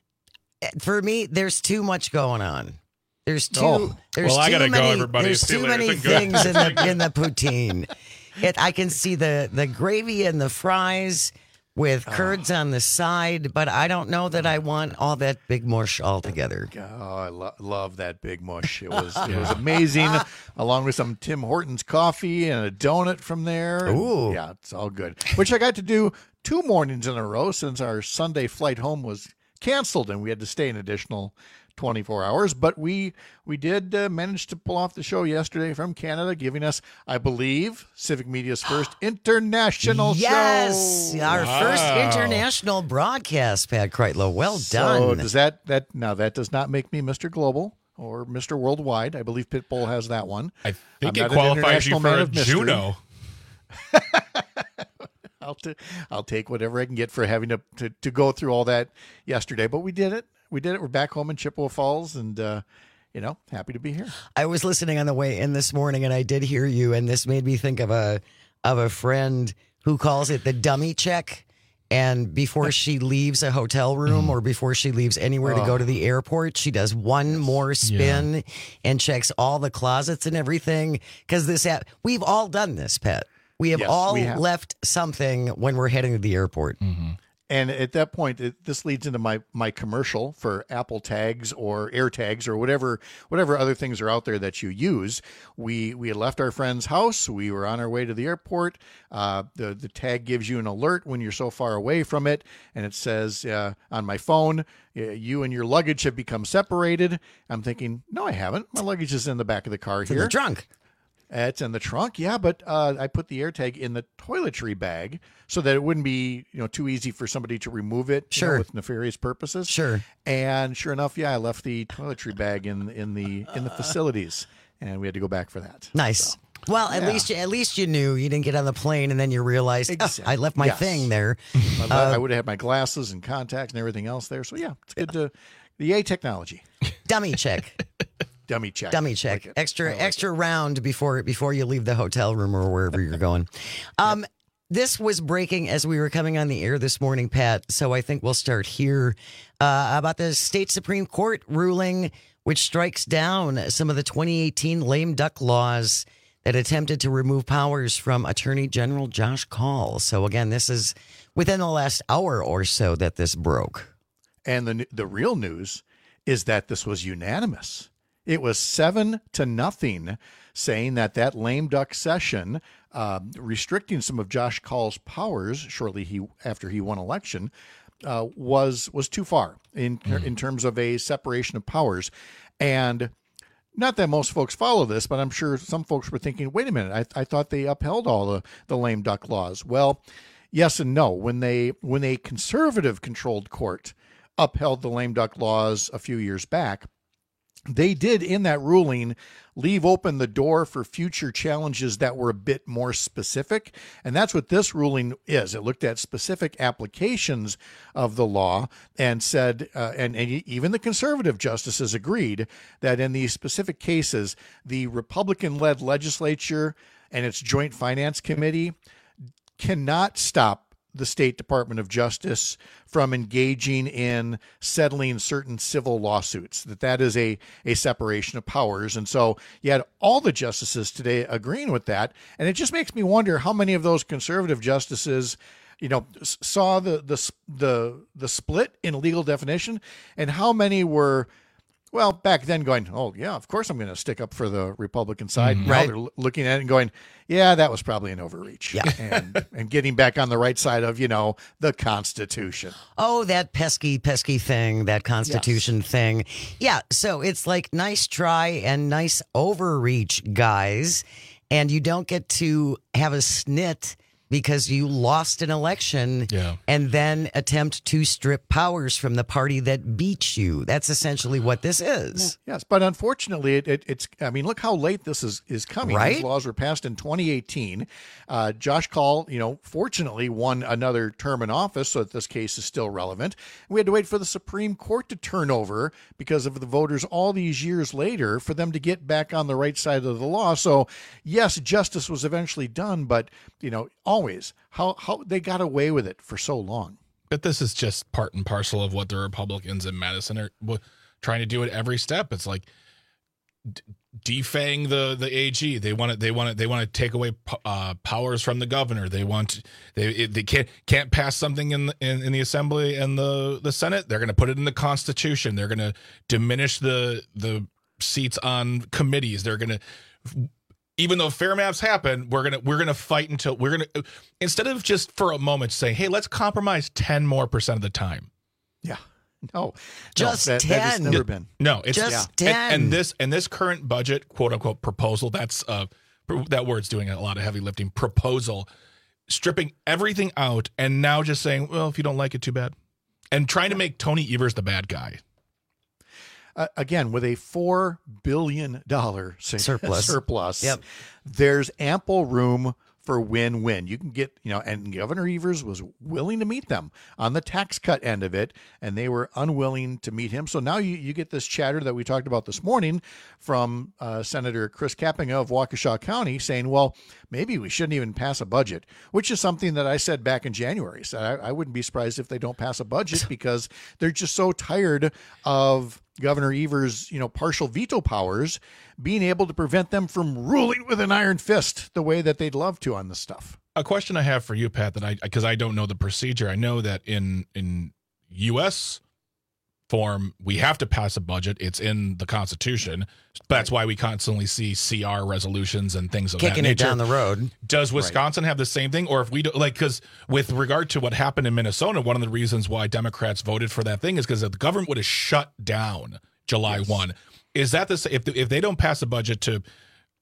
For me, there's too much going on. There's too. Oh. There's well, I too gotta many, go, everybody. There's See too you later. many things in the in the poutine. It, I can see the the gravy and the fries with curds oh. on the side, but I don't know that I want all that big mush all together. Oh, I lo- love that big mush. It was it was amazing, along with some Tim Hortons coffee and a donut from there. Ooh. And yeah, it's all good. Which I got to do two mornings in a row since our Sunday flight home was canceled and we had to stay an additional twenty-four hours, but we we did uh, manage to pull off the show yesterday from Canada, giving us, I believe, Civic Media's first international yes, show. Yes, our wow. first international broadcast, Pat Kreitlow. Well so done. Does that that now that does not make me Mister Global or Mister Worldwide? I believe Pitbull has that one. I think I'm it qualifies you for a mystery. Juno. I'll t- I'll take whatever I can get for having to, to to go through all that yesterday, but we did it. We did it. We're back home in Chippewa Falls, and, uh, you know, happy to be here. I was listening on the way in this morning, and I did hear you, and this made me think of a of a friend who calls it the dummy check. And before she leaves a hotel room or before she leaves anywhere Oh. to go to the airport, she does one more spin and checks all the closets and everything. Because this app, we've all done this, Pat. We have Yes, all we have. left something when we're heading to the airport. Mm-hmm. And at that point, it, this leads into my, my commercial for Apple tags or Air tags or whatever whatever other things are out there that you use. We we had left our friend's house. We were on our way to the airport. Uh, the the tag gives you an alert when you're so far away from it, and it says uh, on my phone, uh, you and your luggage have become separated. I'm thinking, no, I haven't. My luggage is in the back of the car To here. the trunk. It's in the trunk, yeah, but uh, I put the AirTag in the toiletry bag so that it wouldn't be, you know, too easy for somebody to remove it, you Sure. know, with nefarious purposes. Sure. And sure enough, yeah, I left the toiletry bag in in the in the facilities, and we had to go back for that. Nice. So, well, at yeah. least you, at least you knew you didn't get on the plane and then you realized Exactly. "Oh, I left my Yes. thing there. I, le- Uh, I would have had my glasses and contacts and everything else there. So yeah, it's good to the A technology. Dummy check. Dummy check. Dummy check. Like it. extra I like extra round before before you leave the hotel room or wherever you're going. Um, This was breaking as we were coming on the air this morning, Pat. So I think we'll start here uh, about the state Supreme Court ruling, which strikes down some of the twenty eighteen lame duck laws that attempted to remove powers from Attorney General Josh Kaul. So again, this is within the last hour or so that this broke. And the the real news is that this was unanimous. It was seven to nothing, saying that that lame duck session, uh, restricting some of Josh Kaul's powers shortly he after he won election, uh, was was too far in in terms of a separation of powers. And not that most folks follow this, but I'm sure some folks were thinking, wait a minute, I, I thought they upheld all the, the lame duck laws. Well, yes and no. When they when a conservative controlled court upheld the lame duck laws a few years back, they did in that ruling leave open the door for future challenges that were a bit more specific. And that's what this ruling is. It looked at specific applications of the law and said, uh, and, and even the conservative justices agreed that in these specific cases, the Republican-led legislature and its Joint Finance Committee cannot stop the State Department of Justice from engaging in settling certain civil lawsuits, that that is a, a separation of powers. And so you had all the justices today agreeing with that. And it just makes me wonder how many of those conservative justices, you know, saw the, the, the, the split in legal definition, and how many were, well, back then going, oh, yeah, of course I'm going to stick up for the Republican side. Mm-hmm. Now Right. they're l- looking at it and going, yeah, that was probably an overreach. Yeah. and, and getting back on the right side of, you know, the Constitution. Oh, that pesky, pesky thing, that Constitution thing. Yeah, so it's like nice try and nice overreach, guys. And you don't get to have a snit because you lost an election Yeah. and then attempt to strip powers from the party that beat you. That's essentially what this is. Yes, but unfortunately, it, it, it's. I mean, look how late this is is coming. Right? These laws were passed in twenty eighteen. Uh, Josh Kaul, you know, fortunately won another term in office, so that this case is still relevant. We had to wait for the Supreme Court to turn over because of the voters all these years later for them to get back on the right side of the law. So, yes, justice was eventually done, but you know, always how how they got away with it for so long. But this is just part and parcel of what the Republicans in Madison are w- trying to do at every step. It's like d- defang the the A G. They want to they want to they want to take away p- uh, powers from the governor. They want they it, they can't can't pass something in the, in, in the Assembly and the the Senate. They're going to put it in the Constitution. They're going to diminish the the seats on committees. They're going to. Even though fair maps happen, we're gonna we're gonna fight until we're gonna instead of just for a moment saying, "Hey, let's compromise ten more percent of the time." Yeah, no, Just no, that, that has ten. never been. No, it's Just yeah. ten. And, and this and this current budget, quote unquote, proposal. That's uh, that word's doing a lot of heavy lifting. Proposal, stripping everything out, and now just saying, "Well, if you don't like it, too bad," and trying to make Tony Evers the bad guy. Uh, again, with a four billion dollars Surplus. surplus, Yep. there's ample room for win-win. You can get, you know, and Governor Evers was willing to meet them on the tax cut end of it, and they were unwilling to meet him. So now you, you get this chatter that we talked about this morning from uh, Senator Chris Kapping of Waukesha County saying, well, maybe we shouldn't even pass a budget, which is something that I said back in January. So I, I wouldn't be surprised if they don't pass a budget because they're just so tired of Governor Evers, you know, partial veto powers being able to prevent them from ruling with an iron fist the way that they'd love to on this stuff. A question I have for you, Pat, that I because I don't know the procedure. I know that in in U S form, we have to pass a budget. It's in the Constitution. That's why we constantly see C R resolutions and things of Kicking that it nature. down the road. Does Wisconsin have the same thing? Or if we do, like, because with regard to what happened in Minnesota, one of the reasons why Democrats voted for that thing is because the government would have shut down July first. Is that the if if they don't pass a budget to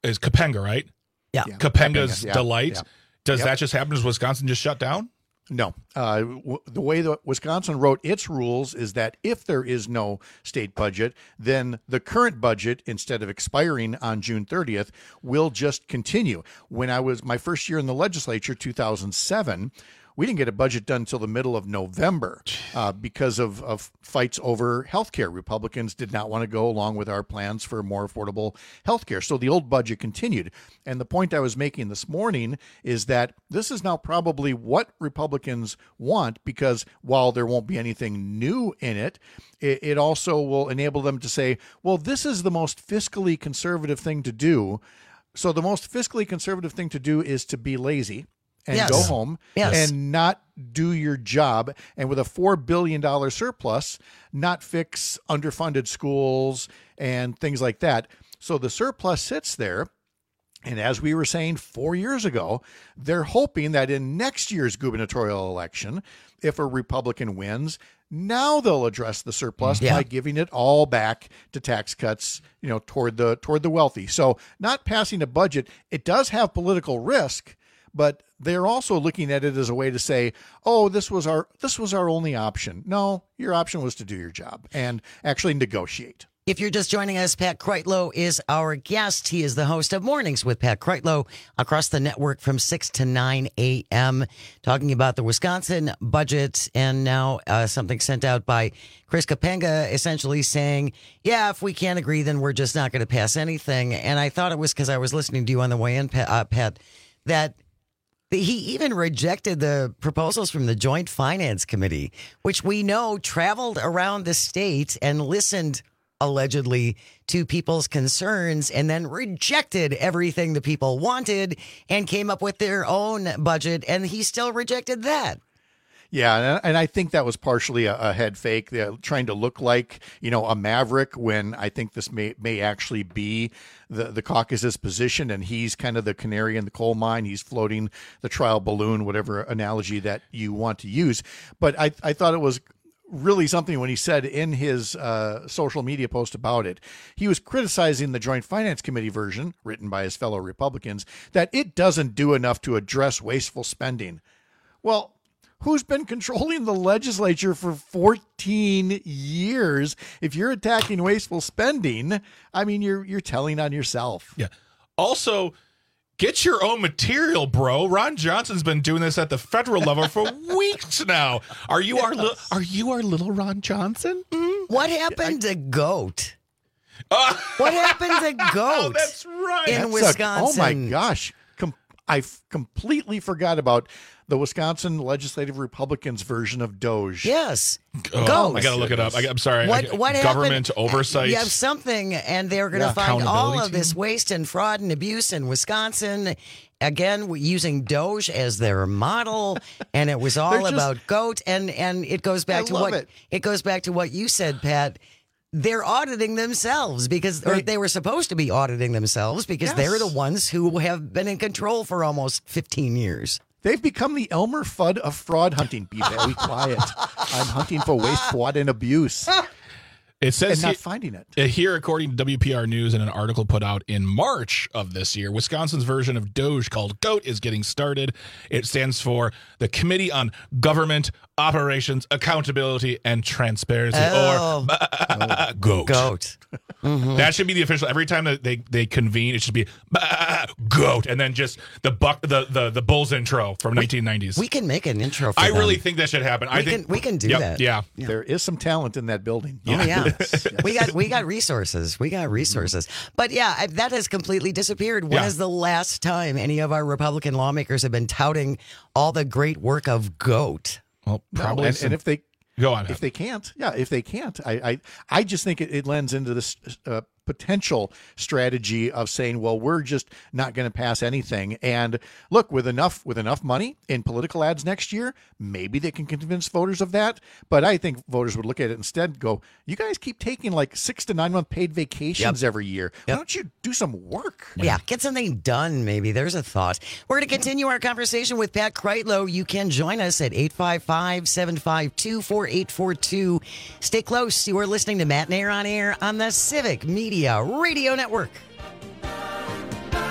is Capenga, right? Yeah. Yeah. Capenga's Capenga, yeah, Delight. yeah. Does Yep. that just happen? Does Wisconsin just shut down? No. Uh, w- the way that Wisconsin wrote its rules is that if there is no state budget, then the current budget, instead of expiring on June thirtieth, will just continue. When I was my first year in the legislature, two thousand seven, we didn't get a budget done until the middle of November uh, because of, of fights over health care. Republicans did not want to go along with our plans for more affordable health care. So the old budget continued. And the point I was making this morning is that this is now probably what Republicans want, because while there won't be anything new in it, it, it also will enable them to say, well, this is the most fiscally conservative thing to do. So the most fiscally conservative thing to do is to be lazy and Yes. go home Yes. and not do your job. And with a four billion dollars surplus, not fix underfunded schools and things like that. So the surplus sits there. And as we were saying four years ago, they're hoping that in next year's gubernatorial election, if a Republican wins, now they'll address the surplus Yeah. by giving it all back to tax cuts, you know, toward the toward the wealthy. So not passing a budget, it does have political risk, but they're also looking at it as a way to say, oh, this was our this was our only option. No, your option was to do your job and actually negotiate. If you're just joining us, Pat Kreitlow is our guest. He is the host of Mornings with Pat Kreitlow across the network from six to nine a.m., talking about the Wisconsin budget, and now uh, something sent out by Chris Capenga essentially saying, yeah, if we can't agree, then we're just not going to pass anything. And I thought it was because I was listening to you on the way in, Pat, uh, Pat that he even rejected the proposals from the Joint Finance Committee, which we know traveled around the state and listened allegedly to people's concerns and then rejected everything the people wanted and came up with their own budget. And he still rejected that. Yeah, and I think that was partially a, a head fake. They're trying to look like, you know, a maverick when I think this may may actually be the, the caucus's position, and he's kind of the canary in the coal mine. He's floating the trial balloon, whatever analogy that you want to use. But I, I thought it was really something when he said in his uh, social media post about it, he was criticizing the Joint Finance Committee version, written by his fellow Republicans, that it doesn't do enough to address wasteful spending. Well, who's been controlling the legislature for fourteen years? If you're attacking wasteful spending, I mean, you're you're telling on yourself. Yeah. Also, get your own material, bro. Ron Johnson's been doing this at the federal level for weeks now. Are you yes. our li- are you our little Ron Johnson? Mm? What happened I- to GOAT? Uh, what happened to GOAT? Oh, that's right. In that's Wisconsin. A, oh my gosh. Com- I f- completely forgot about the Wisconsin Legislative Republicans version of Doge. Yes. Oh, Go. I got to look it up. I, I'm sorry. What, I, what government happened? oversight. You have something, and they're going to yeah. find all of team. this waste and fraud and abuse in Wisconsin. Again, using Doge as their model, and it was all just, about GOAT. And and it goes back I to what it. it goes back to what you said, Pat. They're auditing themselves because or they were supposed to be auditing themselves because yes. they're the ones who have been in control for almost fifteen years. They've become the Elmer Fudd of fraud hunting. Be very quiet. I'm hunting for waste, fraud, and abuse. It says and not he, finding it. Here, according to W P R News, in an article put out in March of this year, Wisconsin's version of Doge called GOAT is getting started. It stands for the Committee on Government Operations, Accountability, and Transparency, oh. or uh, oh. GOAT. GOAT. Mm-hmm. That should be the official. Every time that they, they convene, it should be uh, GOAT, and then just the buck the the, the Bulls intro from nineteen nineties. We can make an intro. For I them. really think that should happen. We I think can, we can do yep, that. Yeah. yeah, there is some talent in that building. Oh yeah, yeah. Yes, yes. we got we got resources. We got resources. But yeah, I, that has completely disappeared. When yeah. is the last time any of our Republican lawmakers have been touting all the great work of GOAT? Well, probably. No, and, and if they go on, if they can't, yeah, if they can't, I I, I just think it, it lends into this uh, potential strategy of saying, well, we're just not going to pass anything. And look, with enough with enough money in political ads next year, maybe they can convince voters of that. But I think voters would look at it instead and go, you guys keep taking like six to nine month paid vacations yep. every year. Yep. Why don't you do some work? Yeah, get something done. Maybe there's a thought. We're going to continue our conversation with Pat Kreitlow. You can join us at eight five five, seven five two, four eight four two. Stay close. You are listening to Matt and Air on Air on the Civic Media Radio Network.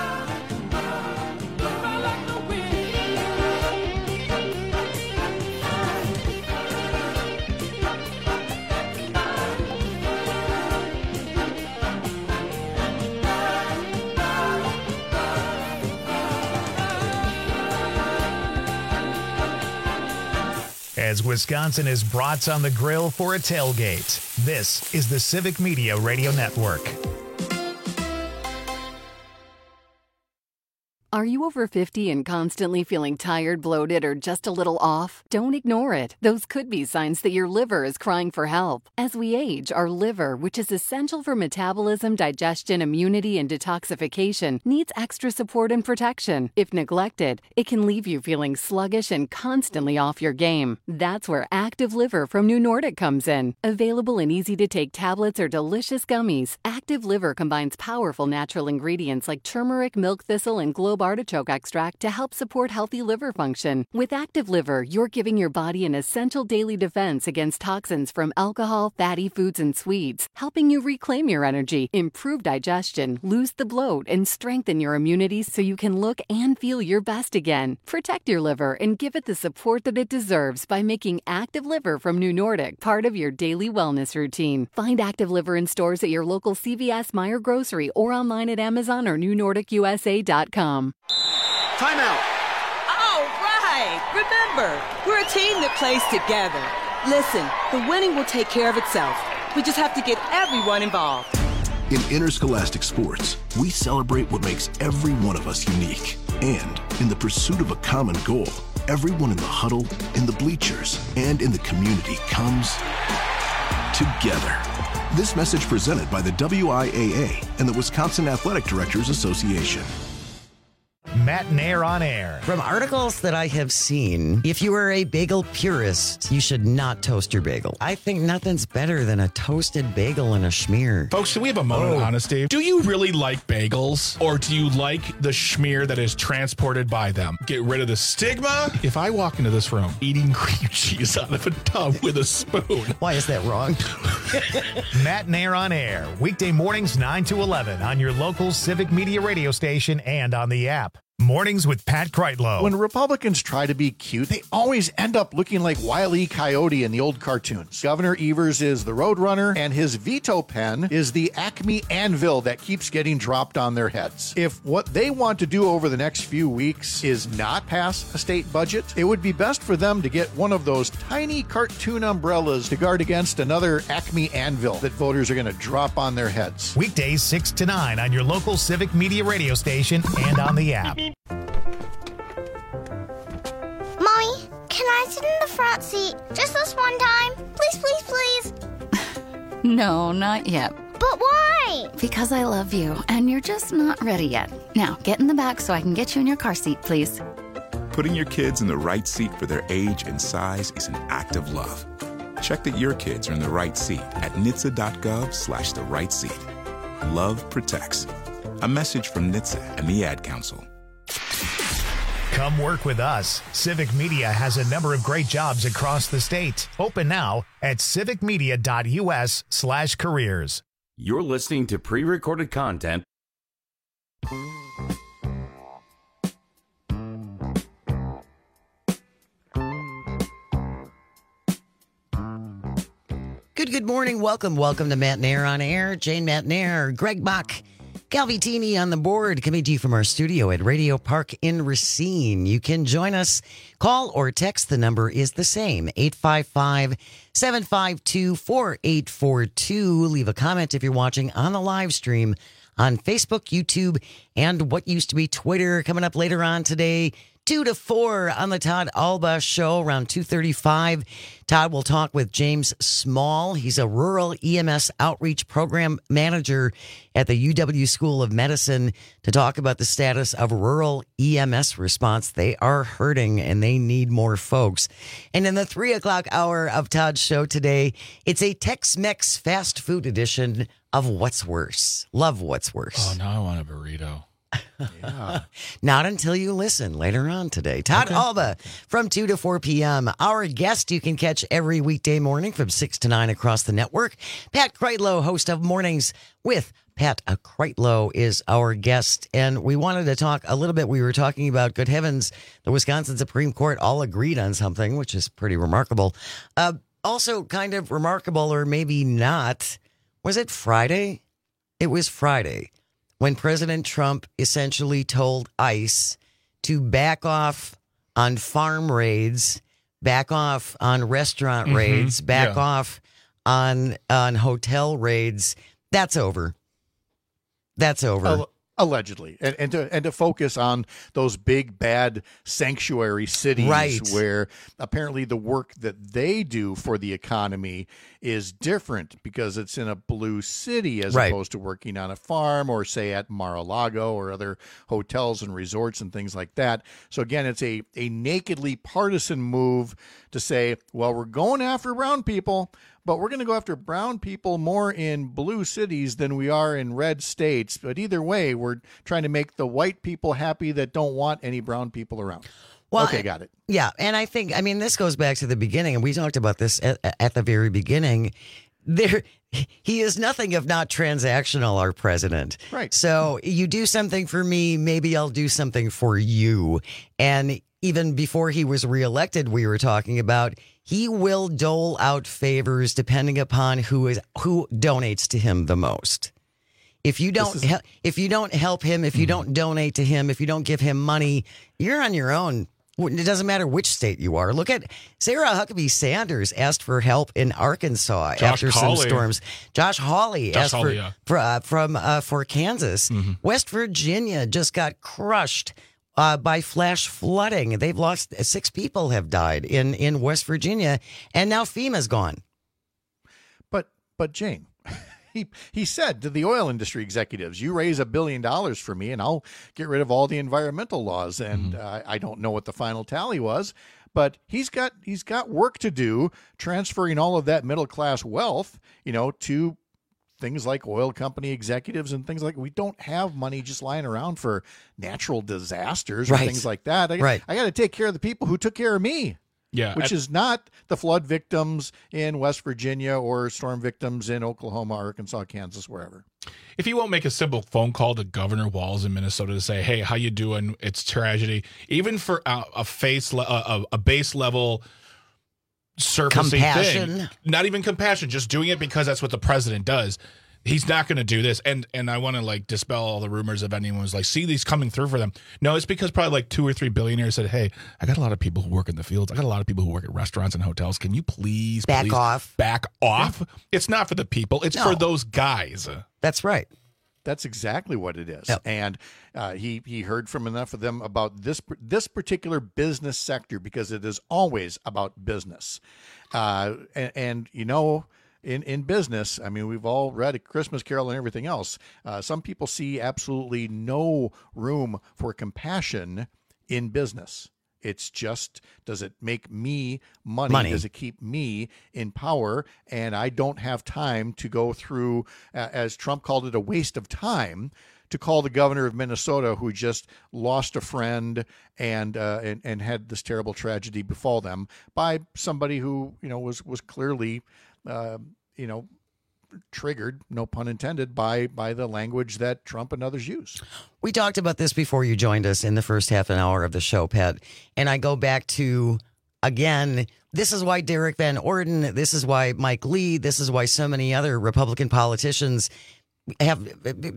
as Wisconsin is brats on the grill for a tailgate. This is the Civic Media Radio Network. Are you over fifty and constantly feeling tired, bloated, or just a little off? Don't ignore it. Those could be signs that your liver is crying for help. As we age, our liver, which is essential for metabolism, digestion, immunity, and detoxification, needs extra support and protection. If neglected, it can leave you feeling sluggish and constantly off your game. That's where Active Liver from New Nordic comes in. Available in easy-to-take tablets or delicious gummies, Active Liver combines powerful natural ingredients like turmeric, milk thistle, and globe artichoke extract to help support healthy liver function. With Active Liver, you're giving your body an essential daily defense against toxins from alcohol, fatty foods, and sweets, helping you reclaim your energy, improve digestion, lose the bloat, and strengthen your immunity so you can look and feel your best again. Protect your liver and give it the support that it deserves by making Active Liver from New Nordic part of your daily wellness routine. Find Active Liver in stores at your local C V S, Meijer Grocery, or online at Amazon or new nordic u s a dot com. Time out. All right. Remember, we're a team that plays together. Listen, the winning will take care of itself. We just have to get everyone involved. In interscholastic sports, we celebrate what makes every one of us unique. And in the pursuit of a common goal, everyone in the huddle, in the bleachers, and in the community comes together. This message presented by the W I A A and the Wisconsin Athletic Directors Association. Matt Nair on air. From articles that I have seen, if you are a bagel purist, you should not toast your bagel. I think nothing's better than a toasted bagel and a schmear. Folks, can we have a moment Oh. of honesty? Do you really like bagels, or do you like the schmear that is transported by them? Get rid of the stigma. If I walk into this room eating cream cheese out of a tub with a spoon. Why is that wrong? Matt Nair on air. Weekday mornings nine to eleven on your local Civic Media radio station and on the app. Mornings with Pat Kreitlow. When Republicans try to be cute, they always end up looking like Wile E. Coyote in the old cartoons. Governor Evers is the Roadrunner, and his veto pen is the Acme anvil that keeps getting dropped on their heads. If what they want to do over the next few weeks is not pass a state budget, it would be best for them to get one of those tiny cartoon umbrellas to guard against another Acme anvil that voters are going to drop on their heads. Weekdays six to nine on your local Civic Media radio station and on the app. Mommy, can I sit in the front seat just this one time? Please, please, please. No, not yet. But why? Because I love you, and you're just not ready yet. Now, get in the back so I can get you in your car seat, please. Putting your kids in the right seat for their age and size is an act of love. Check that your kids are in the right seat at N H T S A dot gov slash the right seat. Love protects. A message from N H T S A and the Ad Council. Come work with us. Civic Media has a number of great jobs across the state. Open now at civic media dot u s slash careers. You're listening to pre-recorded content. Good, good morning. Welcome, welcome to Matt Nair on air. Jane Matt Nair, Greg Bach, Calvitini on the board, coming to you from our studio at Radio Park in Racine. You can join us. Call or text. The number is the same, eight five five, seven five two, four eight four two. Leave a comment if you're watching on the live stream on Facebook, YouTube, and what used to be Twitter. Coming up later on today, two to four on the Todd Alba Show around two thirty-five. Todd will talk with James Small. He's a rural E M S outreach program manager at the U W School of Medicine to talk about the status of rural E M S response. They are hurting and they need more folks. And in the three o'clock hour of Todd's show today, it's a Tex-Mex fast food edition of What's Worse. Love What's Worse. Oh, now I want a burrito. Yeah. Not until you listen later on today. Todd Okay. Alba from two to four p.m. Our guest you can catch every weekday morning from six to nine across the network. Pat Kreitlow, host of Mornings with Pat Kreitlow, is our guest. And we wanted to talk a little bit. We were talking about, good heavens, the Wisconsin Supreme Court all agreed on something, which is pretty remarkable. Uh, also kind of remarkable, or maybe not, was it Friday? It was Friday when President Trump essentially told ICE to back off on farm raids back off on restaurant Mhm. raids, back Yeah. off on on hotel raids. That's over. That's over. Al- Allegedly, and, and to and to focus on those big bad sanctuary cities, Right. where apparently the work that they do for the economy is different because it's in a blue city as Right. opposed to working on a farm or say at Mar-a-Lago or other hotels and resorts and things like that. So again, it's a a nakedly partisan move to say, well, we're going after brown people, but we're going to go after brown people more in blue cities than we are in red states. But either way, we're trying to make the white people happy that don't want any brown people around. Well, okay, got it. Yeah, and I think I mean this goes back to the beginning, and we talked about this at, at the very beginning. There, he is nothing if not transactional, our president. Right. So you do something for me, maybe I'll do something for you. And even before he was reelected, we were talking about he will dole out favors depending upon who is who donates to him the most. If you don't, is- hel- if you don't help him, if you don't donate to him, if you don't give him money, you're on your own. It doesn't matter which state you are. Look at Sarah Huckabee Sanders asked for help in Arkansas Josh after some Hawley. storms. Josh Hawley Josh asked Hawley, for, yeah. for uh, from uh, for Kansas. West Virginia just got crushed uh, by flash flooding. They've lost six people have died in in West Virginia, and now FEMA's gone. But but Jane, he he said to the oil industry executives, "You raise a billion dollars for me, and I'll get rid of all the environmental laws." And uh, I don't know what the final tally was, but he's got he's got work to do transferring all of that middle class wealth, you know, to things like oil company executives and things like. We don't have money just lying around for natural disasters or Right. things like that. I, Right. I got to take care of the people who took care of me. Yeah, Which I- is not the flood victims in West Virginia or storm victims in Oklahoma, Arkansas, Kansas, wherever. If he won't make a simple phone call to Governor Walz in Minnesota to say, "Hey, how you doing? It's tragedy," even for a, a face, le- a, a base level, surfacey Compassion. thing, not even compassion, just doing it because that's what the president does. He's not going to do this, and and I want to like dispel all the rumors of anyone who's like, see these coming through for them. No, it's because probably like two or three billionaires said, "Hey, I got a lot of people who work in the fields. I got a lot of people who work at restaurants and hotels. Can you please Back please off. Back off." It's not for the people. It's No. for those guys. That's right. That's exactly what it is. Yep. And uh, he he heard from enough of them about this this particular business sector because it is always about business. Uh, and, and you know. In, in business, I mean, we've all read A Christmas Carol and everything else. Uh, some people see absolutely no room for compassion in business. It's just, does it make me money? Money. Does it keep me in power? And I don't have time to go through, uh, as Trump called it, a waste of time to call the governor of Minnesota, who just lost a friend and uh, and, and had this terrible tragedy befall them by somebody who, you know, was was clearly, uh, you know, triggered, no pun intended, by by the language that Trump and others use. We talked about this before you joined us in the first half an hour of the show, Pat. And I go back to, again, this is why Derek Van Orden, this is why Mike Lee, this is why so many other Republican politicians have,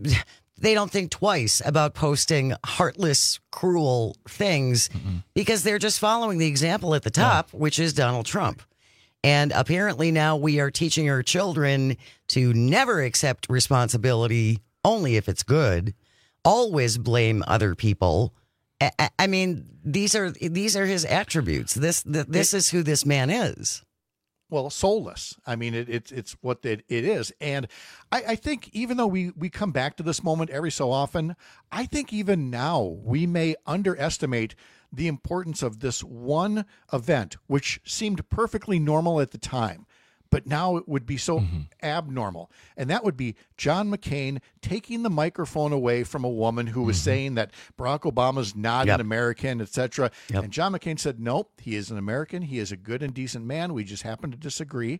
they don't think twice about posting heartless, cruel things because they're just following the example at the top, which is Donald Trump. And apparently now we are teaching our children to never accept responsibility only if it's good, always blame other people. I, I- I mean, these are these are his attributes. This th- this is who this man is. Well, soulless. I mean, it, it's it's what it, it is. And I, I think even though we, we come back to this moment every so often, I think even now we may underestimate the importance of this one event, which seemed perfectly normal at the time, but now it would be so abnormal. And that would be John McCain taking the microphone away from a woman who was saying that Barack Obama's not Yep. an American, et cetera. Yep. And John McCain said, nope, he is an American. He is a good and decent man. We just happen to disagree.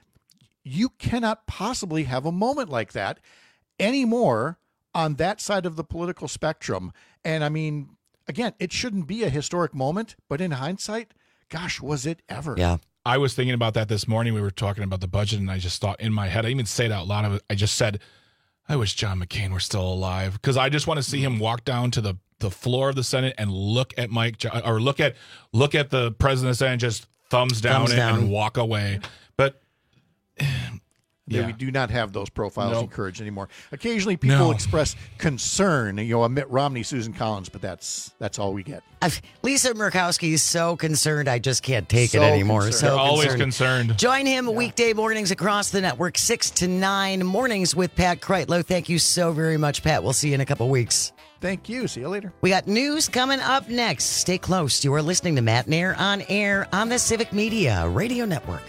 You cannot possibly have a moment like that anymore on that side of the political spectrum. And I mean, again, it shouldn't be a historic moment, but in hindsight, gosh, was it ever? Yeah. I was thinking about that this morning. We were talking about the budget, and I just thought in my head, I didn't even say it out loud. I just said, I wish John McCain were still alive, because I just want to see him walk down to the, the floor of the Senate and look at Mike, Jo- or look at look at the president of the Senate and just thumbs down Thumbs it down. and walk away. But Yeah. yeah. We do not have those profiles Nope. encouraged anymore. Occasionally, people No. express concern. You know, a Mitt Romney, Susan Collins, but that's that's all we get. I've, Lisa Murkowski is so concerned, I just can't take So it anymore. concerned. So They're always concerned. Join him weekday mornings across the network, six to nine mornings with Pat Kreitlow. Thank you so very much, Pat. We'll see you in a couple weeks. Thank you. See you later. We got news coming up next. Stay close. You are listening to Matt Nair on air on the Civic Media Radio Network.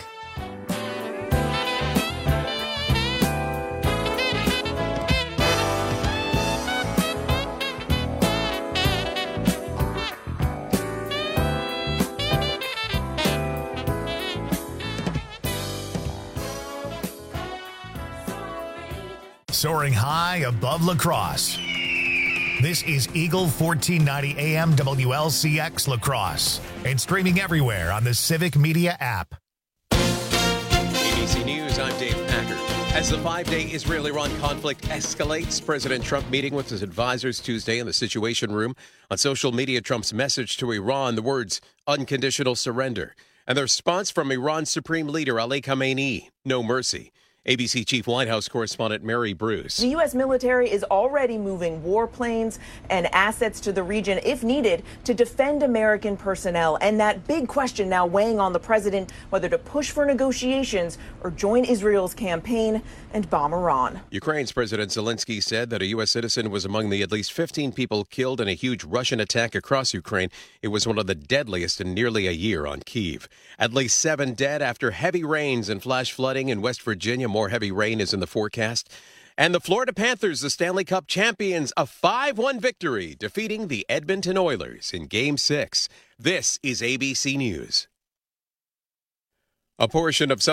Soaring high above La Crosse. This is Eagle fourteen ninety A M W L C X La Crosse and streaming everywhere on the Civic Media app. A B C News, I'm Dave Packard. As the five-day Israel-Iran conflict escalates, President Trump meeting with his advisors Tuesday in the Situation Room. On social media, Trump's message to Iran, the words, unconditional surrender. And the response from Iran's Supreme Leader Ali Khamenei, no mercy. A B C Chief White House correspondent Mary Bruce. The U S military is already moving warplanes and assets to the region, if needed, to defend American personnel. And that big question now weighing on the president, whether to push for negotiations or join Israel's campaign and bomb Iran. Ukraine's President Zelensky said that a U S citizen was among the at least fifteen people killed in a huge Russian attack across Ukraine. It was one of the deadliest in nearly a year on Kyiv. At least seven dead after heavy rains and flash flooding in West Virginia. More heavy rain is in the forecast. And the Florida Panthers, the Stanley Cup champions, a five one victory, defeating the Edmonton Oilers in Game six. This is A B C News. A portion of